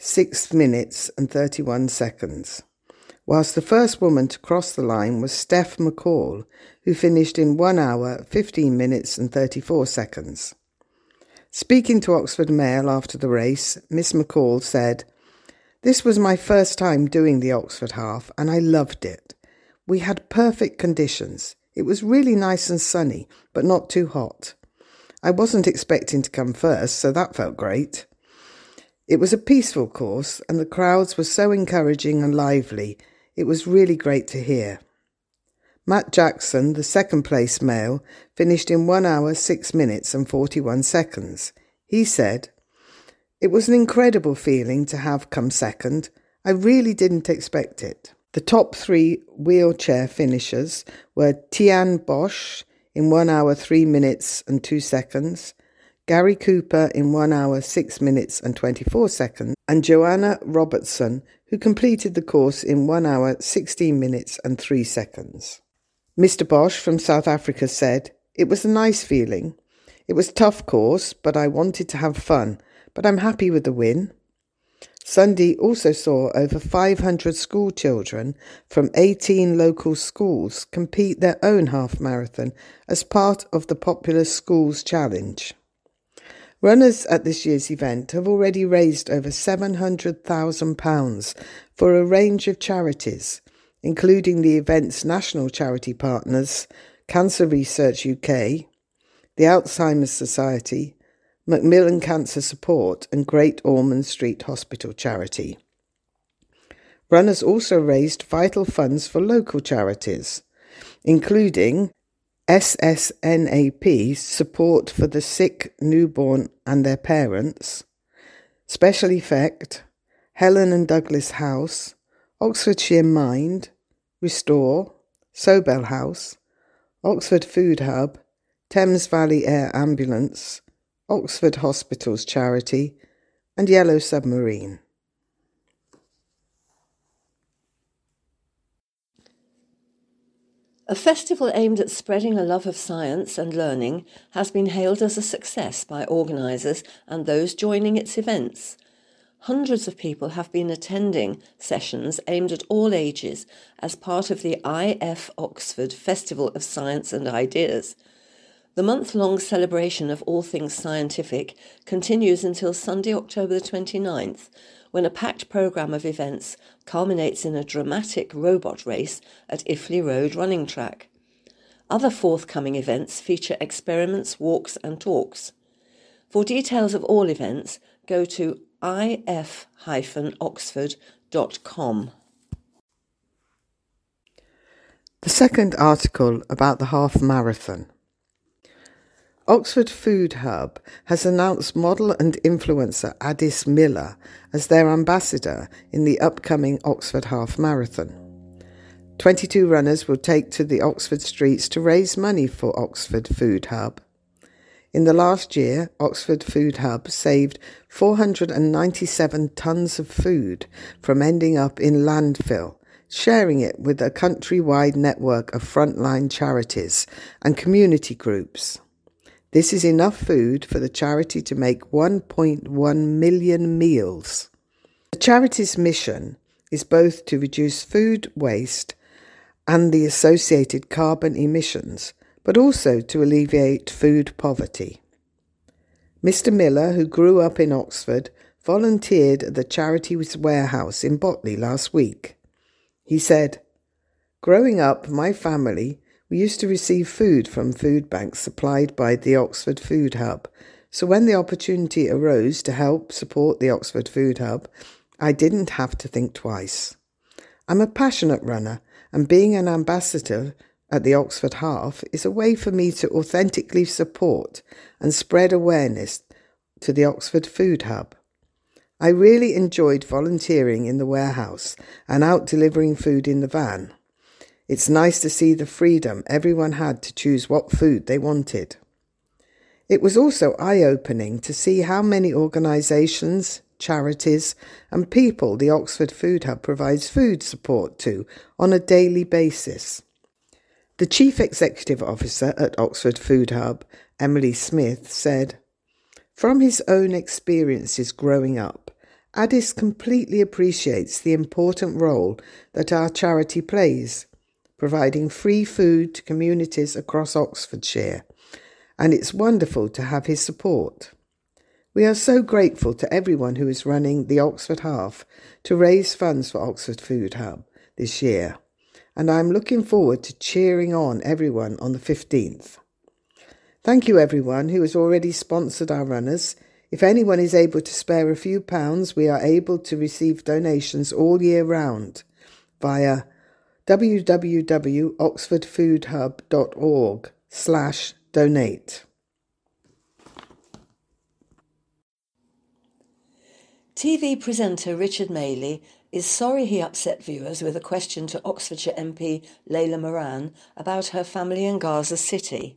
S4: 6 minutes and 31 seconds, whilst the first woman to cross the line was Steph McCall, who finished in 1 hour, 15 minutes and 34 seconds. Speaking to Oxford Mail after the race, Miss McCall said, "This was my first time doing the Oxford Half and I loved it. We had perfect conditions. It was really nice and sunny, but not too hot. I wasn't expecting to come first, so that felt great. It was a peaceful course and the crowds were so encouraging and lively. It was really great to hear." Matt Jackson, the second place male, finished in 1 hour, 6 minutes and 41 seconds. He said, "It was an incredible feeling to have come second. I really didn't expect it." The top 3 wheelchair finishers were Tian Bosch in 1 hour, 3 minutes and 2 seconds, Gary Cooper in 1 hour, 6 minutes and 24 seconds, and Joanna Robertson, who completed the course in 1 hour, 16 minutes and 3 seconds. Mr. Bosch from South Africa said, "It was a nice feeling. It was a tough course, but I wanted to have fun, but I'm happy with the win." Sunday also saw over 500 school children from 18 local schools compete their own half marathon as part of the popular Schools Challenge. Runners at this year's event have already raised over £700,000 for a range of charities, including the event's national charity partners, Cancer Research UK, the Alzheimer's Society, Macmillan Cancer Support and Great Ormond Street Hospital Charity. Runners also raised vital funds for local charities, including SSNAP Support for the Sick, Newborn and Their Parents, Special Effect, Helen and Douglas House, Oxfordshire Mind, Restore, Sobel House, Oxford Food Hub, Thames Valley Air Ambulance, Oxford Hospitals Charity, and Yellow Submarine.
S5: A festival aimed at spreading a love of science and learning has been hailed as a success by organisers and those joining its events. Hundreds of people have been attending sessions aimed at all ages as part of the IF Oxford Festival of Science and Ideas. The month-long celebration of all things scientific continues until Sunday, October the 29th, when a packed programme of events culminates in a dramatic robot race at Iffley Road running track. Other forthcoming events feature experiments, walks and talks. For details of all events, go to if-oxford.com.
S4: The second article about the half marathon. Oxford Food Hub has announced model and influencer Addis Miller as their ambassador in the upcoming Oxford Half Marathon. 22 runners will take to the Oxford streets to raise money for Oxford Food Hub. In the last year, Oxford Food Hub saved 497 tonnes of food from ending up in landfill, sharing it with a countrywide network of frontline charities and community groups. This is enough food for the charity to make 1.1 million meals. The charity's mission is both to reduce food waste and the associated carbon emissions, but also to alleviate food poverty. Mr. Miller, who grew up in Oxford, volunteered at the charity's warehouse in Botley last week. He said, "Growing up, my family, we used to receive food from food banks supplied by the Oxford Food Hub, so when the opportunity arose to help support the Oxford Food Hub, I didn't have to think twice. I'm a passionate runner, and being an ambassador at the Oxford Half is a way for me to authentically support and spread awareness to the Oxford Food Hub. I really enjoyed volunteering in the warehouse and out delivering food in the van. It's nice to see the freedom everyone had to choose what food they wanted. It was also eye-opening to see how many organisations, charities and people the Oxford Food Hub provides food support to on a daily basis." The Chief Executive Officer at Oxford Food Hub, Emily Smith, said, "From his own experiences growing up Addis completely appreciates the important role that our charity plays, providing free food to communities across Oxfordshire, and it's wonderful to have his support. We are so grateful to everyone who is running the Oxford Half to raise funds for Oxford Food Hub this year, and I'm looking forward to cheering on everyone on the 15th. Thank you everyone who has already sponsored our runners. If anyone is able to spare a few pounds, we are able to receive donations all year round via www.oxfordfoodhub.org/donate.
S5: TV presenter Richard Madeley is sorry he upset viewers with a question to Oxfordshire MP Layla Moran about her family in Gaza City.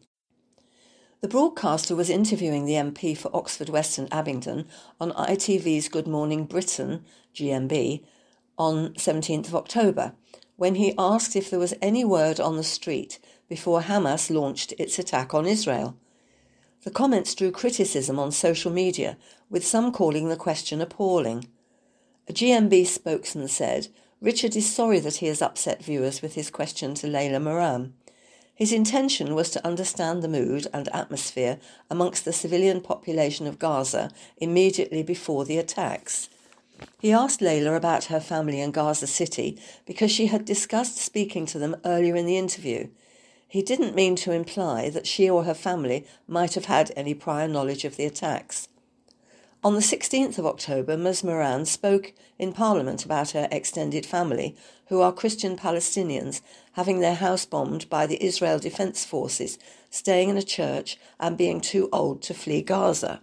S5: The broadcaster was interviewing the MP for Oxford West and Abingdon on ITV's Good Morning Britain, GMB, on 17th of October, when he asked if there was any word on the street before Hamas launched its attack on Israel. The comments drew criticism on social media, with some calling the question appalling. A GMB spokesman said, Richard is sorry that he has upset viewers with his question to Layla Moran. His intention was to understand the mood and atmosphere amongst the civilian population of Gaza immediately before the attacks. He asked Layla about her family in Gaza City because she had discussed speaking to them earlier in the interview. He didn't mean to imply that she or her family might have had any prior knowledge of the attacks. On the 16th of October, Ms Moran spoke in Parliament about her extended family, who are Christian Palestinians, having their house bombed by the Israel Defence Forces, staying in a church and being too old to flee Gaza.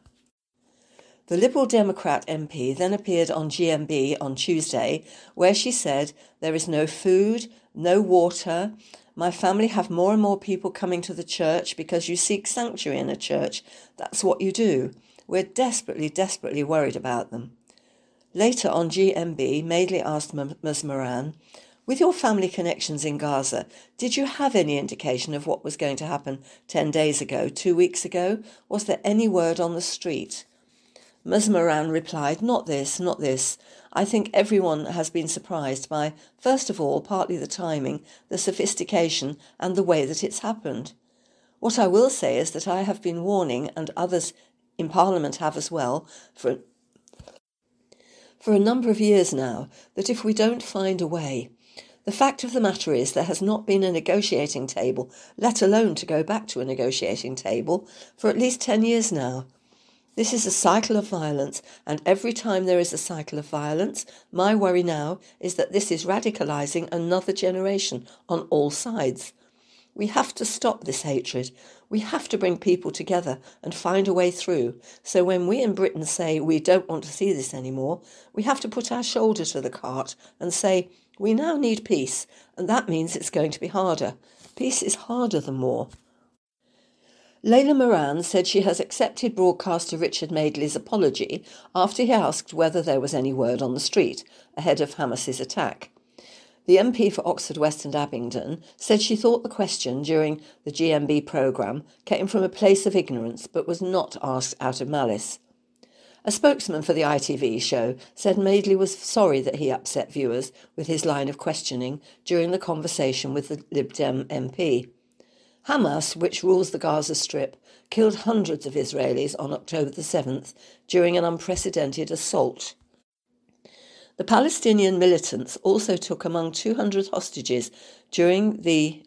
S5: The Liberal Democrat MP then appeared on GMB on Tuesday, where she said, "There is no food, no water. My family have more and more people coming to the church because you seek sanctuary in a church. That's what you do. We're desperately, desperately worried about them." Later on GMB, Madeley asked Ms Moran, "With your family connections in Gaza, did you have any indication of what was going to happen 10 days ago, 2 weeks ago? Was there any word on the street?" Ms Moran replied, "Not this, not this. I think everyone has been surprised by, first of all, partly the timing, the sophistication, and the way that it's happened. What I will say is that I have been warning, and others in Parliament have as well, for a number of years now, that if we don't find a way, the fact of the matter is there has not been a negotiating table, let alone to go back to a negotiating table, for at least 10 years now. This is a cycle of violence, and every time there is a cycle of violence, my worry now is that this is radicalising another generation on all sides. We have to stop this hatred. We have to bring people together and find a way through. So when we in Britain say we don't want to see this anymore, we have to put our shoulder to the cart and say we now need peace, and that means it's going to be harder. Peace is harder than war." Layla Moran said she has accepted broadcaster Richard Madeley's apology after he asked whether there was any word on the street ahead of Hamas's attack. The MP for Oxford West and Abingdon said she thought the question during the GMB programme came from a place of ignorance but was not asked out of malice. A spokesman for the ITV show said Madeley was sorry that he upset viewers with his line of questioning during the conversation with the Lib Dem MP. Hamas, which rules the Gaza Strip, killed hundreds of Israelis on October the 7th during an unprecedented assault. The Palestinian militants also took almost 200 hostages during the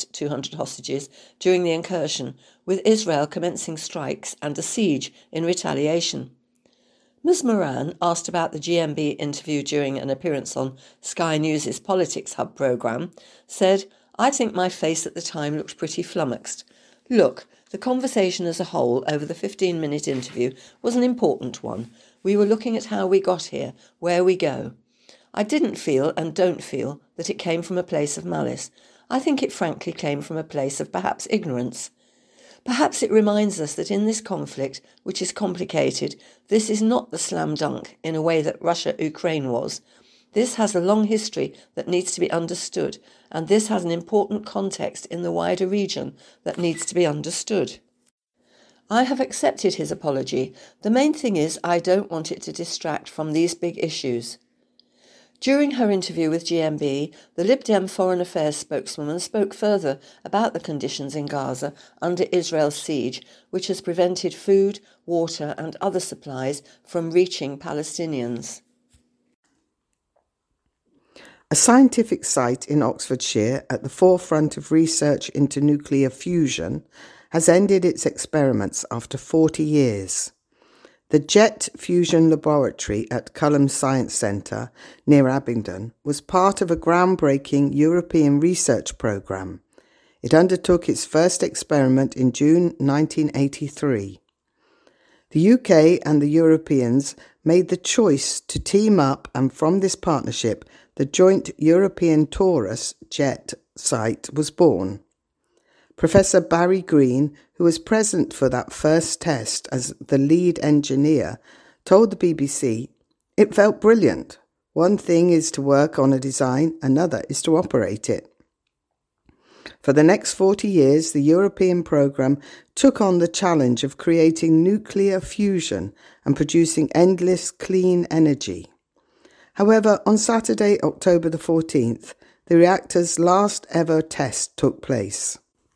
S5: incursion, with Israel commencing strikes and a siege in retaliation. Ms Moran, asked about the GMB interview during an appearance on Sky News' Politics Hub programme, said, "I think my face at the time looked pretty flummoxed. Look, the conversation as a whole over the 15-minute interview was an important one. We were looking at how we got here, where we go. I didn't feel and don't feel that it came from a place of malice. I think it frankly came from a place of perhaps ignorance. Perhaps it reminds us that in this conflict, which is complicated, this is not the slam dunk in a way that Russia-Ukraine was. This has a long history that needs to be understood, and this has an important context in the wider region that needs to be understood. I have accepted his apology. The main thing is I don't want it to distract from these big issues. During her interview with GMB, the Lib Dem Foreign Affairs spokeswoman spoke further about the conditions in Gaza under Israel's siege, which has prevented food, water and other supplies from reaching Palestinians.
S4: A scientific site in Oxfordshire at the forefront of research into nuclear fusion has ended its experiments after 40 years. The Jet Fusion Laboratory at Culham Science Centre near Abingdon was part of a groundbreaking European research programme. It undertook its first experiment in June 1983. The UK and the Europeans made the choice to team up, and from this partnership the joint European Torus Jet site was born. Professor Barry Green, who was present for that first test as the lead engineer, told the BBC, "It felt brilliant. One thing is to work on a design, another is to operate it." For the next 40 years, the European programme took on the challenge of creating nuclear fusion and producing endless clean energy. However, on Saturday, October the 14th, the reactor's last ever test took place.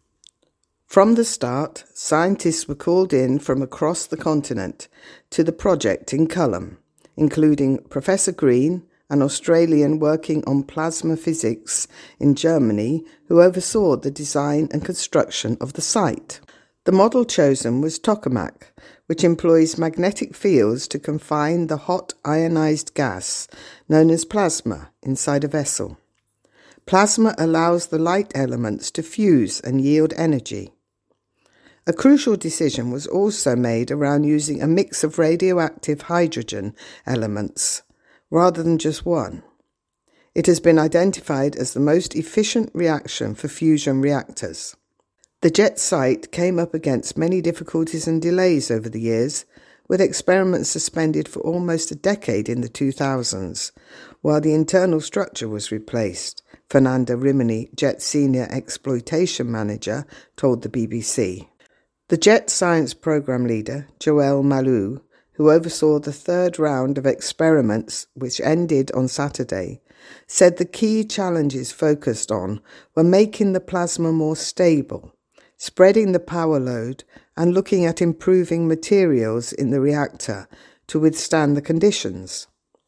S4: From the start, scientists were called in from across the continent to the project in Culham, including Professor Green, an Australian working on plasma physics in Germany, who oversaw the design and construction of the site. The model chosen was tokamak, which employs magnetic fields to confine the hot ionized gas, known as plasma, inside a vessel. Plasma allows the light elements to fuse and yield energy. A crucial decision was also made around using a mix of radioactive hydrogen elements, rather than just one. It has been identified as the most efficient reaction for fusion reactors. The JET site came up against many difficulties and delays over the years, with experiments suspended for almost a decade in the 2000s, while the internal structure was replaced, Fernanda Rimini, JET Senior Exploitation Manager, told the BBC. The JET Science Programme Leader, Joël Malou, who oversaw the third round of experiments, which ended on Saturday, said the key challenges focused on were making the plasma more stable, spreading the power load, and looking at improving materials in the reactor to withstand the conditions.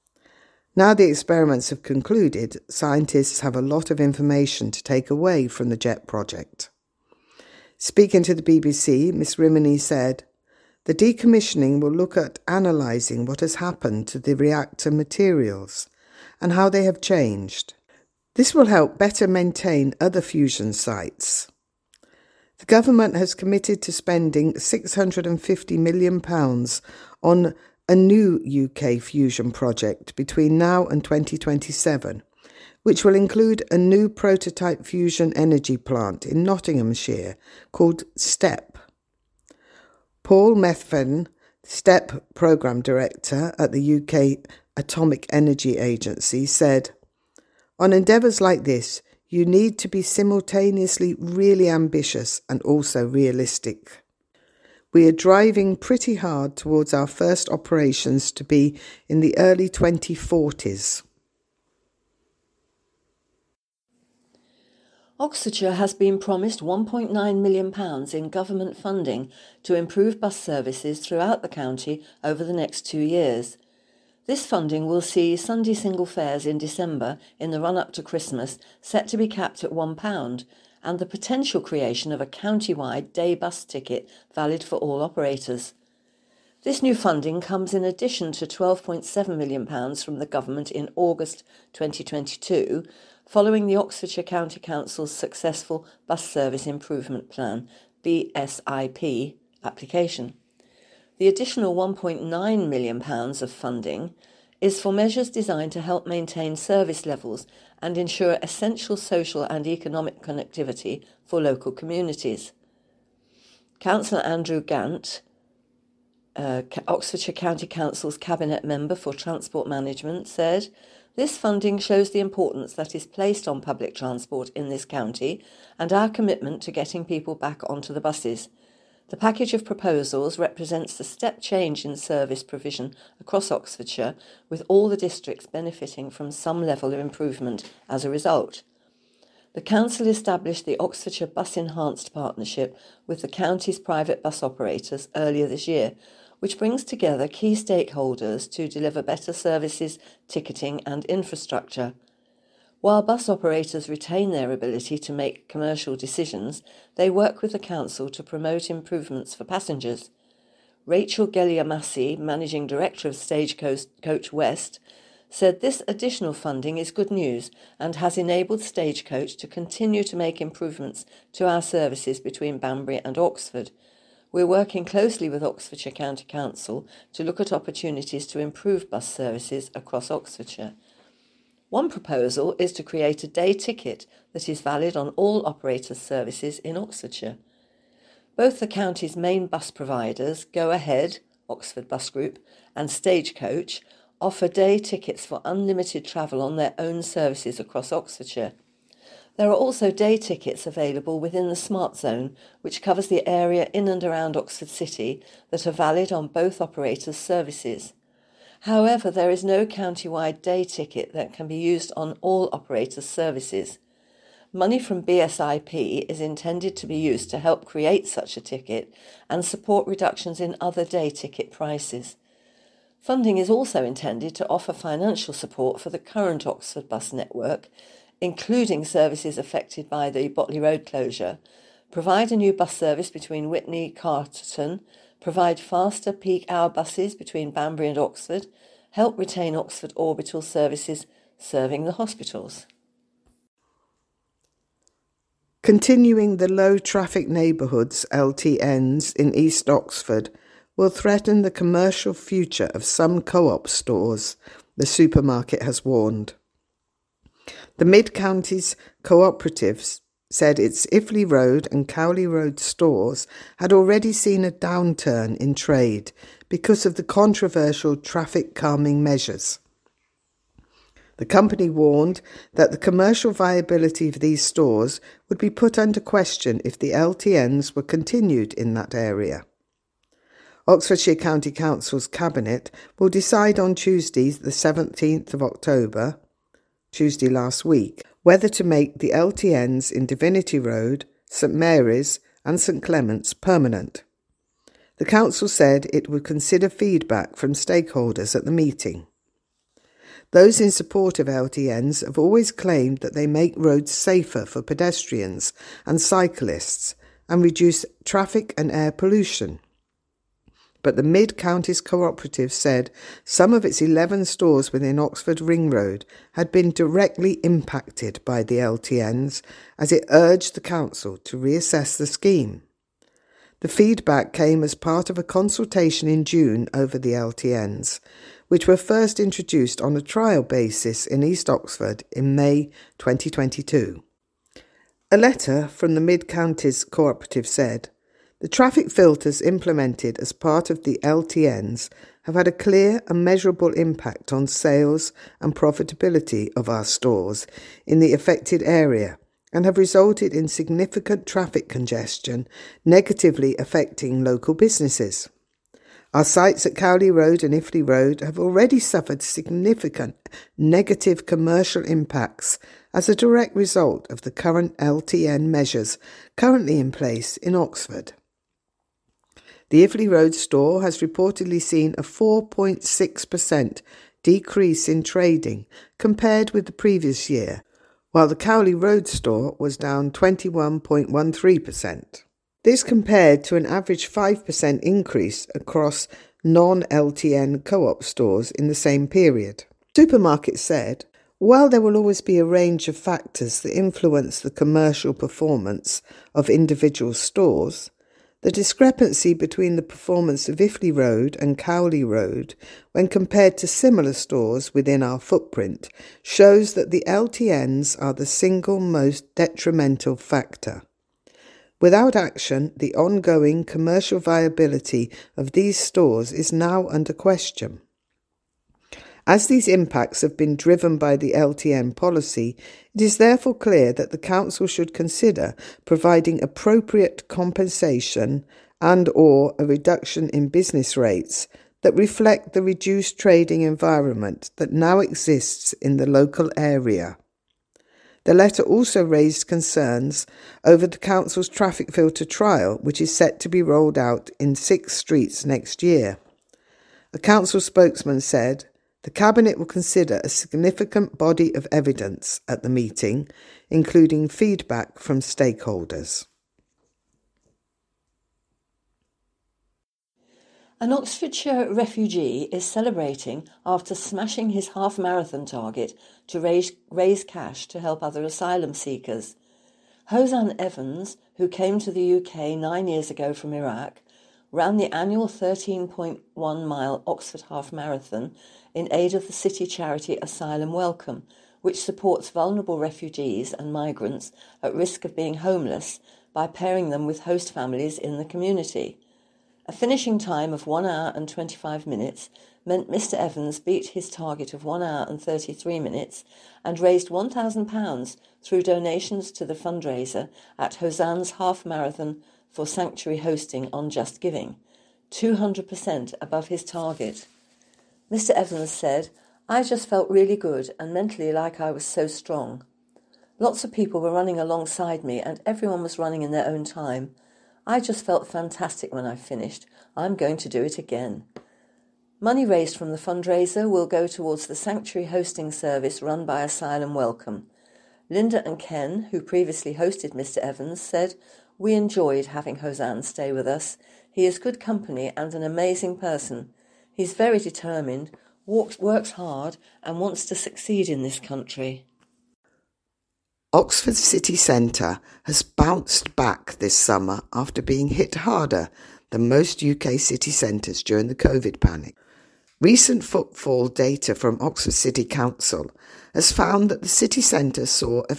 S4: Now the experiments have concluded, scientists have a lot of information to take away from the JET project. Speaking to the BBC, Ms Rimini said, "The decommissioning will look at analysing what has happened to the reactor materials and how they have changed. This will help better maintain other fusion sites." The government has committed to spending £650 million on a new UK fusion project between now and 2027, which will include a new prototype fusion energy plant in Nottinghamshire called STEP. Paul Methven, STEP Programme Director at the UK Atomic Energy Agency, said, "On endeavours like this, you need to be simultaneously really ambitious and also realistic. We are driving pretty hard towards our first operations to be in the early 2040s.
S5: Oxfordshire has been promised £1.9 million in government funding to improve bus services throughout the county over the next 2 years. This funding will see Sunday single fares in December, in the run-up to Christmas, set to be capped at £1, and the potential creation of a county-wide day bus ticket valid for all operators. This new funding comes in addition to £12.7 million from the government in August 2022, following the Oxfordshire County Council's successful Bus Service Improvement Plan, BSIP, application. The additional £1.9 million of funding is for measures designed to help maintain service levels and ensure essential social and economic connectivity for local communities. Councillor Andrew Gant, Oxfordshire County Council's Cabinet Member for Transport Management, said, "This funding shows the importance that is placed on public transport in this county and our commitment to getting people back onto the buses. The package of proposals represents the step change in service provision across Oxfordshire, with all the districts benefiting from some level of improvement as a result. The Council established the Oxfordshire Bus Enhanced Partnership with the county's private bus operators earlier this year, which brings together key stakeholders to deliver better services, ticketing and infrastructure. While bus operators retain their ability to make commercial decisions, they work with the Council to promote improvements for passengers. Rachel Gellier-Massey, Managing Director of Stagecoach West, said this additional funding is good news and has enabled Stagecoach to continue to make improvements to our services between Banbury and Oxford. We're working closely with Oxfordshire County Council to look at opportunities to improve bus services across Oxfordshire. One proposal is to create a day ticket that is valid on all operators' services in Oxfordshire. Both the county's main bus providers, Go Ahead, Oxford Bus Group, and Stagecoach, offer day tickets for unlimited travel on their own services across Oxfordshire. There are also day tickets available within the Smart Zone, which covers the area in and around Oxford City, that are valid on both operators' services. However, there is no county-wide day ticket that can be used on all operators' services. Money from BSIP is intended to be used to help create such a ticket and support reductions in other day ticket prices. Funding is also intended to offer financial support for the current Oxford bus network, including services affected by the Botley Road closure, provide a new bus service between Witney and Carterton, provide faster peak hour buses between Banbury and Oxford, help retain Oxford orbital services serving the hospitals.
S4: Continuing the low traffic neighbourhoods LTNs in East Oxford will threaten the commercial future of some co-op stores, the supermarket has warned. The Mid-Counties Cooperatives said its Iffley Road and Cowley Road stores had already seen a downturn in trade because of the controversial traffic calming measures. The company warned that the commercial viability of these stores would be put under question if the LTNs were continued in that area. Oxfordshire County Council's Cabinet will decide on Tuesday, the 17th of October, Tuesday last week, whether to make the LTNs in Divinity Road, St Mary's and St Clement's permanent. The Council said it would consider feedback from stakeholders at the meeting. Those in support of LTNs have always claimed that they make roads safer for pedestrians and cyclists and reduce traffic and air pollution. But the Mid-Counties Cooperative said some of its 11 stores within Oxford Ring Road had been directly impacted by the LTNs, as it urged the council to reassess the scheme. The feedback came as part of a consultation in June over the LTNs, which were first introduced on a trial basis in East Oxford in May 2022. A letter from the Mid-Counties Cooperative said, "The traffic filters implemented as part of the LTNs have had a clear and measurable impact on sales and profitability of our stores in the affected area and have resulted in significant traffic congestion, negatively affecting local businesses. Our sites at Cowley Road and Iffley Road have already suffered significant negative commercial impacts as a direct result of the current LTN measures currently in place in Oxford." The Iffley Road store has reportedly seen a 4.6% decrease in trading compared with the previous year, while the Cowley Road store was down 21.13%. This compared to an average 5% increase across non-LTN co-op stores in the same period. Supermarkets said, while there will always be a range of factors that influence the commercial performance of individual stores, the discrepancy between the performance of Iffley Road and Cowley Road when compared to similar stores within our footprint shows that the LTNs are the single most detrimental factor. Without action, the ongoing commercial viability of these stores is now under question. As these impacts have been driven by the LTN policy, it is therefore clear that the Council should consider providing appropriate compensation and/or a reduction in business rates that reflect the reduced trading environment that now exists in the local area. The letter also raised concerns over the council's traffic filter trial, which is set to be rolled out in 6 streets next year. A council spokesman said, "The Cabinet will consider a significant body of evidence at the meeting, including feedback from stakeholders."
S5: An Oxfordshire refugee is celebrating after smashing his half-marathon target to raise cash to help other asylum seekers. Hosan Evans, who came to the UK 9 years ago from Iraq, ran the annual 13.1-mile Oxford half-marathon in aid of the city charity Asylum Welcome, which supports vulnerable refugees and migrants at risk of being homeless by pairing them with host families in the community. A finishing time of 1 hour and 25 minutes meant Mr. Evans beat his target of 1 hour and 33 minutes and raised £1,000 through donations to the fundraiser at Hosan's Half Marathon for Sanctuary Hosting on Just Giving, 200% above his target. Mr. Evans said, "I just felt really good and mentally like I was so strong. Lots of people were running alongside me and everyone was running in their own time. I just felt fantastic when I finished. I'm going to do it again." Money raised from the fundraiser will go towards the sanctuary hosting service run by Asylum Welcome. Linda and Ken, who previously hosted Mr. Evans, said, "We enjoyed having Hosan stay with us. He is good company and an amazing person. He's very determined, works hard and wants to succeed in this country."
S4: Oxford city centre has bounced back this summer after being hit harder than most UK city centres during the COVID panic. Recent footfall data from Oxford City Council has found that the city centre saw a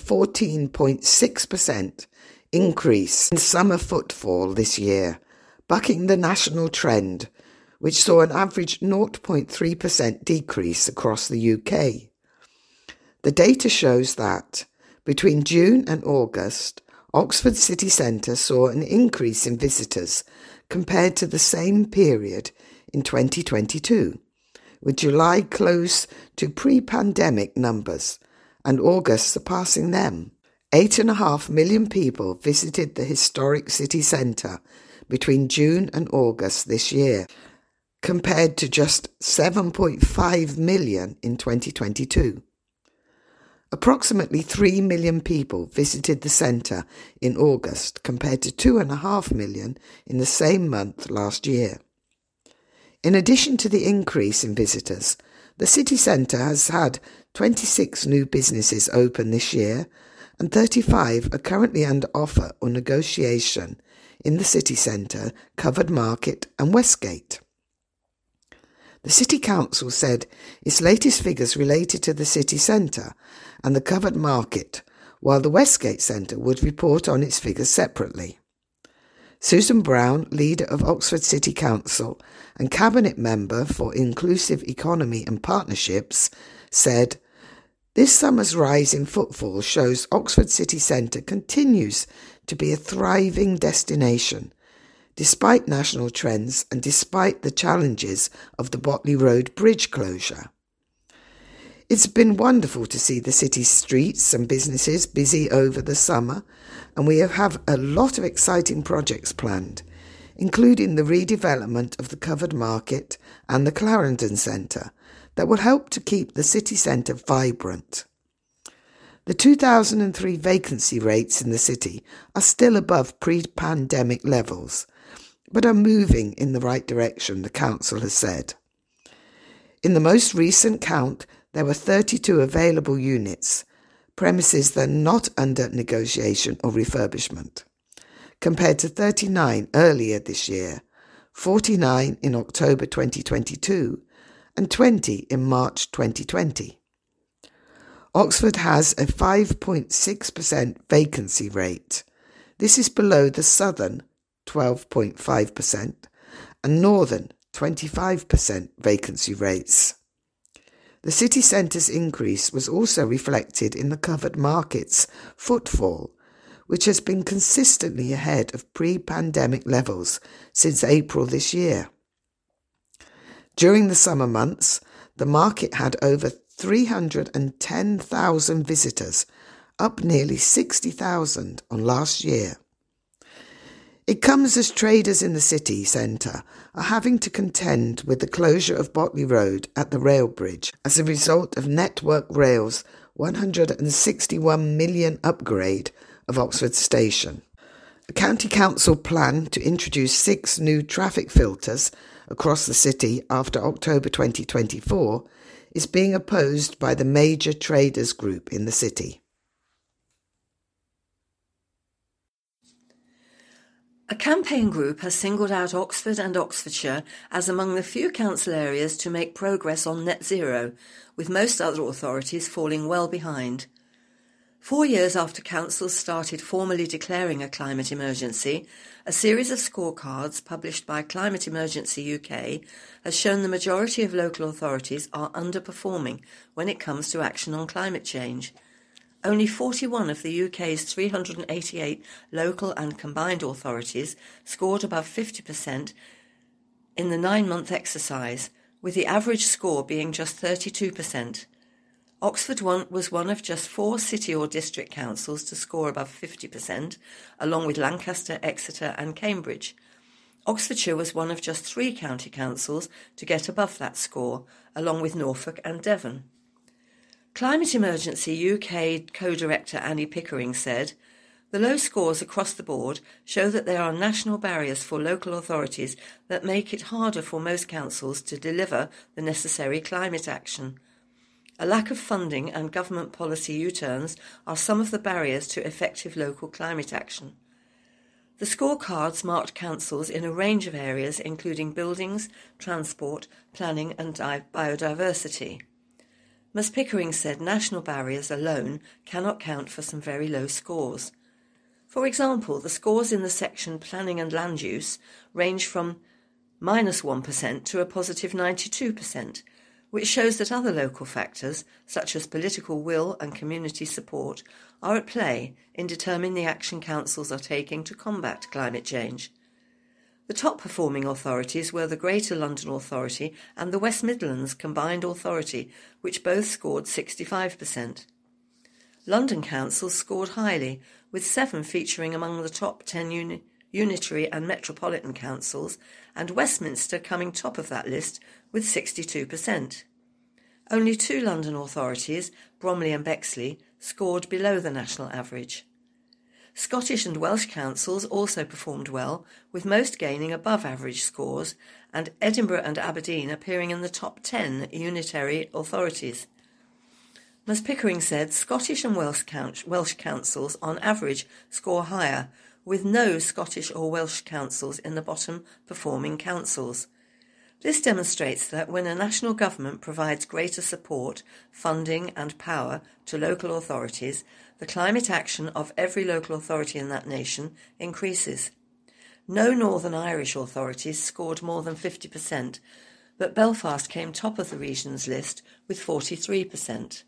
S4: 14.6% increase in summer footfall this year, bucking the national trend, which saw an average 0.3% decrease across the UK. The data shows that between June and August, Oxford city centre saw an increase in visitors compared to the same period in 2022, with July close to pre-pandemic numbers and August surpassing them. 8.5 million people visited the historic city centre between June and August this year, compared to just 7.5 million in 2022. Approximately 3 million people visited the centre in August compared to 2.5 million in the same month last year. In addition to the increase in visitors, the city centre has had 26 new businesses open this year and 35 are currently under offer or negotiation in the city centre, Covered Market and Westgate. The City Council said its latest figures related to the city centre and the Covered Market, while the Westgate Centre would report on its figures separately. Susan Brown, leader of Oxford City Council and Cabinet member for Inclusive Economy and Partnerships, said, "This summer's rise in footfall shows Oxford City Centre continues to be a thriving destination, despite national trends and despite the challenges of the Botley Road bridge closure. It's been wonderful to see the city's streets and businesses busy over the summer, and we have a lot of exciting projects planned, including the redevelopment of the Covered Market and the Clarendon Centre, that will help to keep the city centre vibrant. The 2003 vacancy rates in the city are still above pre-pandemic levels, but are moving in the right direction, the council has said. In the most recent count, there were 32 available units, premises that are not under negotiation or refurbishment, compared to 39 earlier this year, 49 in October 2022 and 20 in March 2020. Oxford has a 5.6% vacancy rate. This is below the southern 12.5% and northern 25% vacancy rates. The city centre's increase was also reflected in the Covered Market's footfall, which has been consistently ahead of pre-pandemic levels since April this year. During the summer months, the market had over 310,000 visitors, up nearly 60,000 on last year. It comes as traders in the city centre are having to contend with the closure of Botley Road at the rail bridge as a result of Network Rail's £161 million upgrade of Oxford Station. The County Council plan to introduce 6 new traffic filters across the city after October 2024 is being opposed by the major traders group in the city.
S5: A campaign group has singled out Oxford and Oxfordshire as among the few council areas to make progress on net zero, with most other authorities falling well behind. 4 years after councils started formally declaring a climate emergency, a series of scorecards published by Climate Emergency UK has shown the majority of local authorities are underperforming when it comes to action on climate change. Only 41 of the UK's 388 local and combined authorities scored above 50% in the 9-month exercise, with the average score being just 32%. Oxford was one of just 4 city or district councils to score above 50%, along with Lancaster, Exeter and Cambridge. Oxfordshire was one of just 3 county councils to get above that score, along with Norfolk and Devon. Climate Emergency UK co-director Annie Pickering said, "The low scores across the board show that there are national barriers for local authorities that make it harder for most councils to deliver the necessary climate action. A lack of funding and government policy U-turns are some of the barriers to effective local climate action." The scorecards marked councils in a range of areas including buildings, transport, planning and biodiversity. Ms Pickering said national barriers alone cannot count for some very low scores. For example, the scores in the section Planning and Land Use range from -1% to a positive 92%, which shows that other local factors, such as political will and community support, are at play in determining the action councils are taking to combat climate change. The top performing authorities were the Greater London Authority and the West Midlands Combined Authority, which both scored 65%. London Council scored highly, with 7 featuring among the top 10 unitary and metropolitan councils, and Westminster coming top of that list with 62%. Only 2 London authorities, Bromley and Bexley, scored below the national average. Scottish and Welsh councils also performed well, with most gaining above average scores, and Edinburgh and Aberdeen appearing in the top 10 unitary authorities. Ms Pickering said Scottish and Welsh councils on average score higher, with no Scottish or Welsh councils in the bottom performing councils. This demonstrates that when a national government provides greater support, funding and power to local authorities, the climate action of every local authority in that nation increases. No Northern Irish authorities scored more than 50%, but Belfast came top of the region's list with 43%.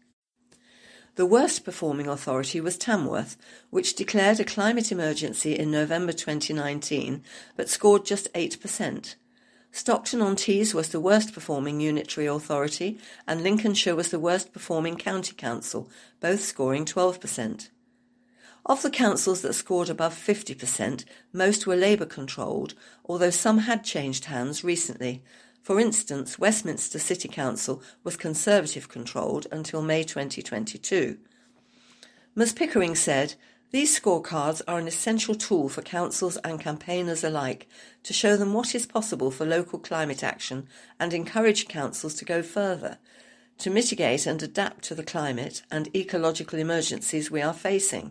S5: The worst performing authority was Tamworth, which declared a climate emergency in November 2019, but scored just 8%. Stockton-on-Tees was the worst performing unitary authority, and Lincolnshire was the worst performing county council, both scoring 12%. Of the councils that scored above 50%, most were Labour-controlled, although some had changed hands recently. For instance, Westminster City Council was Conservative-controlled until May 2022. Ms Pickering said, "These scorecards are an essential tool for councils and campaigners alike to show them what is possible for local climate action and encourage councils to go further, to mitigate and adapt to the climate and ecological emergencies we are facing."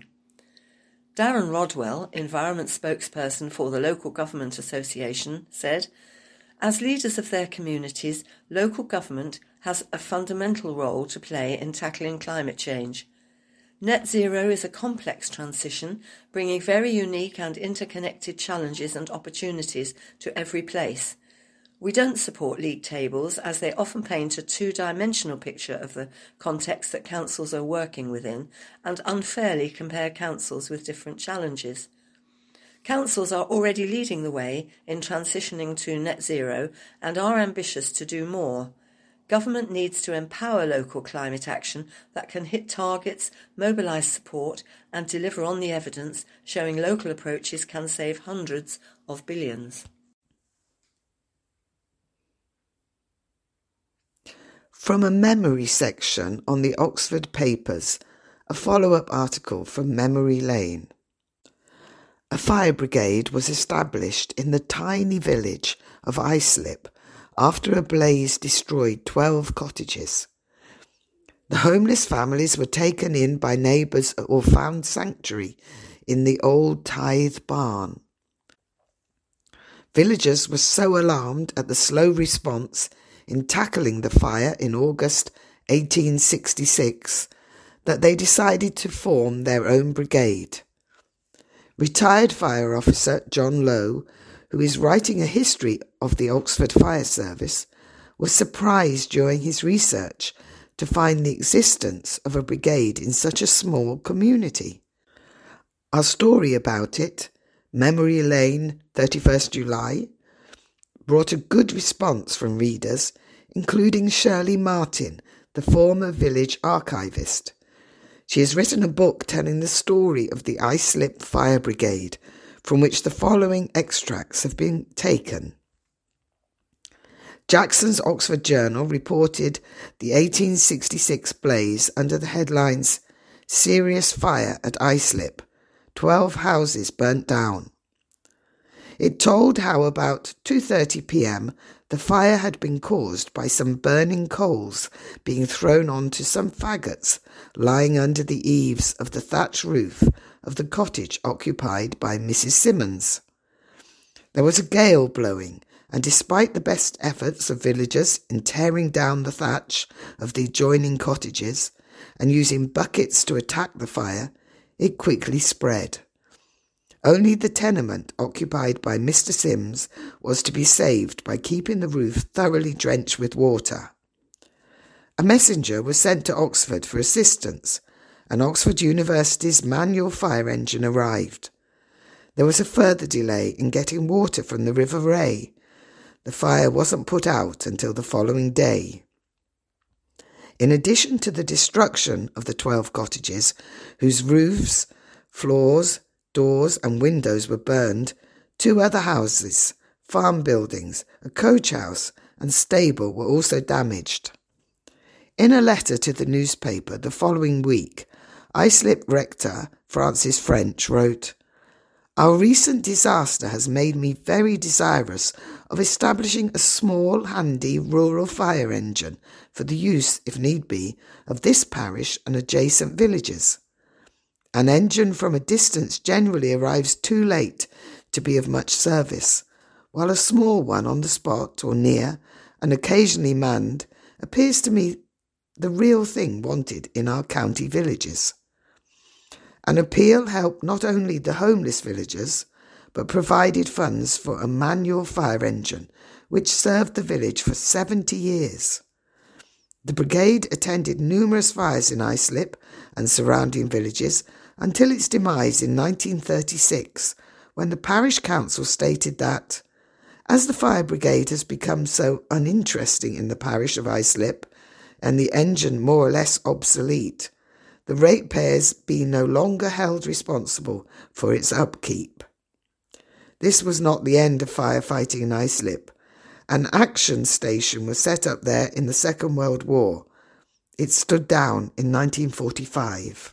S5: Darren Rodwell, Environment spokesperson for the Local Government Association, said, "As leaders of their communities, local government has a fundamental role to play in tackling climate change. Net zero is a complex transition, bringing very unique and interconnected challenges and opportunities to every place. We don't support league tables as they often paint a two-dimensional picture of the context that councils are working within and unfairly compare councils with different challenges. Councils are already leading the way in transitioning to net zero and are ambitious to do more. Government needs to empower local climate action that can hit targets, mobilise support and deliver on the evidence showing local approaches can save hundreds of billions.
S4: From a memory section on the Oxford Papers, a follow-up article from Memory Lane. A fire brigade was established in the tiny village of Islip after a blaze destroyed 12 cottages. The homeless families were taken in by neighbours or found sanctuary in the old tithe barn. Villagers were so alarmed at the slow response in tackling the fire in August 1866 that they decided to form their own brigade. Retired fire officer John Lowe, who is writing a history of the Oxford Fire Service, was surprised during his research to find the existence of a brigade in such a small community. Our story about it, Memory Lane, 31st July, brought a good response from readers, including Shirley Martin, the former village archivist. She has written a book telling the story of the Islip Fire Brigade, from which the following extracts have been taken. Jackson's Oxford Journal reported the 1866 blaze under the headlines, "Serious Fire at Islip, 12 houses burnt down." It told how about 2:30 p.m. the fire had been caused by some burning coals being thrown onto some faggots lying under the eaves of the thatch roof of the cottage occupied by Mrs. Simmons. There was a gale blowing, and despite the best efforts of villagers in tearing down the thatch of the adjoining cottages and using buckets to attack the fire, it quickly spread. Only the tenement occupied by Mr. Sims was to be saved by keeping the roof thoroughly drenched with water. A messenger was sent to Oxford for assistance, and Oxford University's manual fire engine arrived. There was a further delay in getting water from the River Ray. The fire wasn't put out until the following day. In addition to the destruction of the 12 cottages, whose roofs, floors, doors and windows were burned, 2 other houses, farm buildings, a coach house and stable were also damaged. In a letter to the newspaper the following week, Islip rector Francis French wrote, "Our recent disaster has made me very desirous of establishing a small, handy rural fire engine for the use, if need be, of this parish and adjacent villages. An engine from a distance generally arrives too late to be of much service, while a small one on the spot or near, and occasionally manned, appears to me the real thing wanted in our county villages. An appeal helped not only the homeless villagers, but provided funds for a manual fire engine, which served the village for 70 years. The brigade attended numerous fires in Islip and surrounding villages until its demise in 1936, when the parish council stated that, as the fire brigade has become so uninteresting in the parish of Islip, and the engine more or less obsolete, the ratepayers be no longer held responsible for its upkeep. This was not the end of firefighting in Islip. An action station was set up there in the Second World War. It stood down in 1945.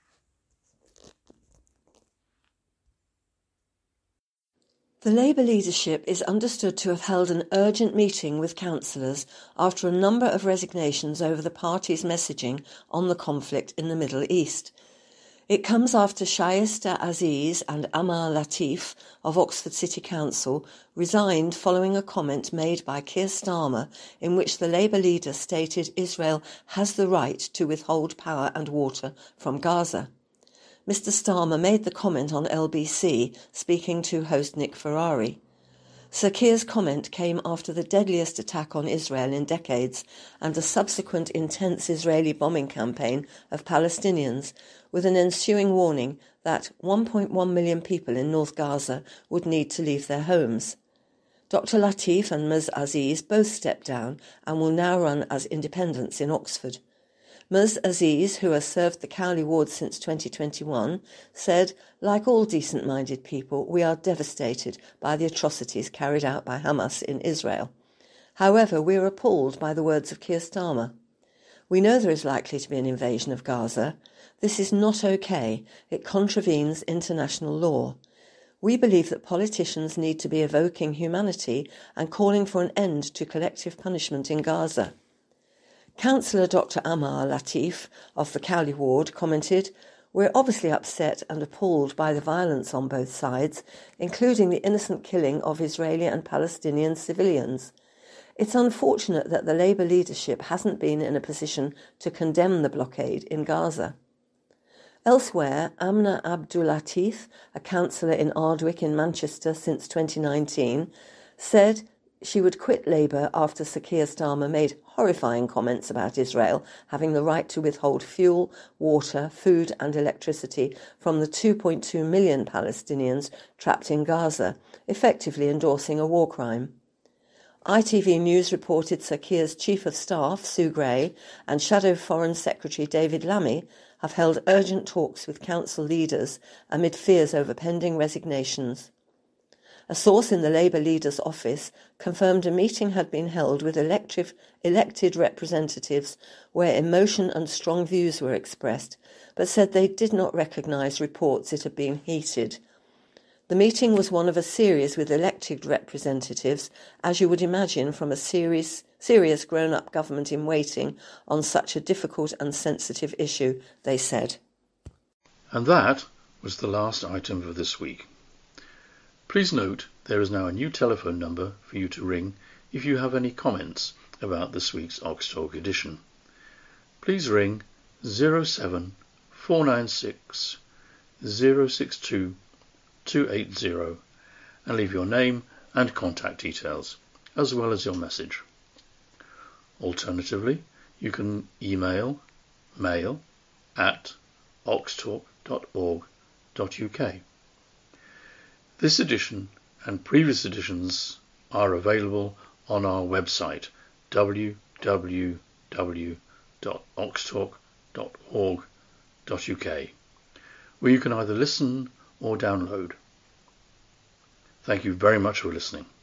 S5: The Labour leadership is understood to have held an urgent meeting with councillors after a number of resignations over the party's messaging on the conflict in the Middle East. It comes after Shaista Aziz and Amal Latif of Oxford City Council resigned following a comment made by Keir Starmer in which the Labour leader stated Israel has the right to withhold power and water from Gaza. Mr Starmer made the comment on LBC, speaking to host Nick Ferrari. Sir Keir's comment came after the deadliest attack on Israel in decades and a subsequent intense Israeli bombing campaign of Palestinians, with an ensuing warning that 1.1 million people in North Gaza would need to leave their homes. Dr. Latif and Ms. Aziz both stepped down and will now run as independents in Oxford. Ms. Aziz, who has served the Cowley ward since 2021, said, "Like all decent-minded people, we are devastated by the atrocities carried out by Hamas in Israel. However, we are appalled by the words of Keir Starmer. We know there is likely to be an invasion of Gaza. This is not okay. It contravenes international law. We believe that politicians need to be evoking humanity and calling for an end to collective punishment in Gaza." Councillor Dr. Amar Latif of the Cowley ward commented, "We're obviously upset and appalled by the violence on both sides, including the innocent killing of Israeli and Palestinian civilians. It's unfortunate that the Labour leadership hasn't been in a position to condemn the blockade in Gaza." Elsewhere, Amna Abdulatif, a councillor in Ardwick in Manchester since 2019, said she would quit Labour after Sir Keir Starmer made horrifying comments about Israel having the right to withhold fuel, water, food and electricity from the 2.2 million Palestinians trapped in Gaza, effectively endorsing a war crime. ITV News reported Sir Keir's Chief of Staff, Sue Gray, and Shadow Foreign Secretary David Lammy have held urgent talks with council leaders amid fears over pending resignations. A source in the Labour leader's office confirmed a meeting had been held with elected representatives where emotion and strong views were expressed, but said they did not recognise reports it had been heated. The meeting was one of a series with elected representatives, as you would imagine from a serious grown-up government in waiting on such a difficult and sensitive issue, they said.
S1: And that was the last item for this week. Please note there is now a new telephone number for you to ring if you have any comments about this week's Oxtalk edition. Please ring 07496 062 280 and leave your name and contact details, as well as your message. Alternatively, you can email mail@oxtalk.org.uk. This edition and previous editions are available on our website www.oxtalk.org.uk, where you can either listen or download. Thank you very much for listening.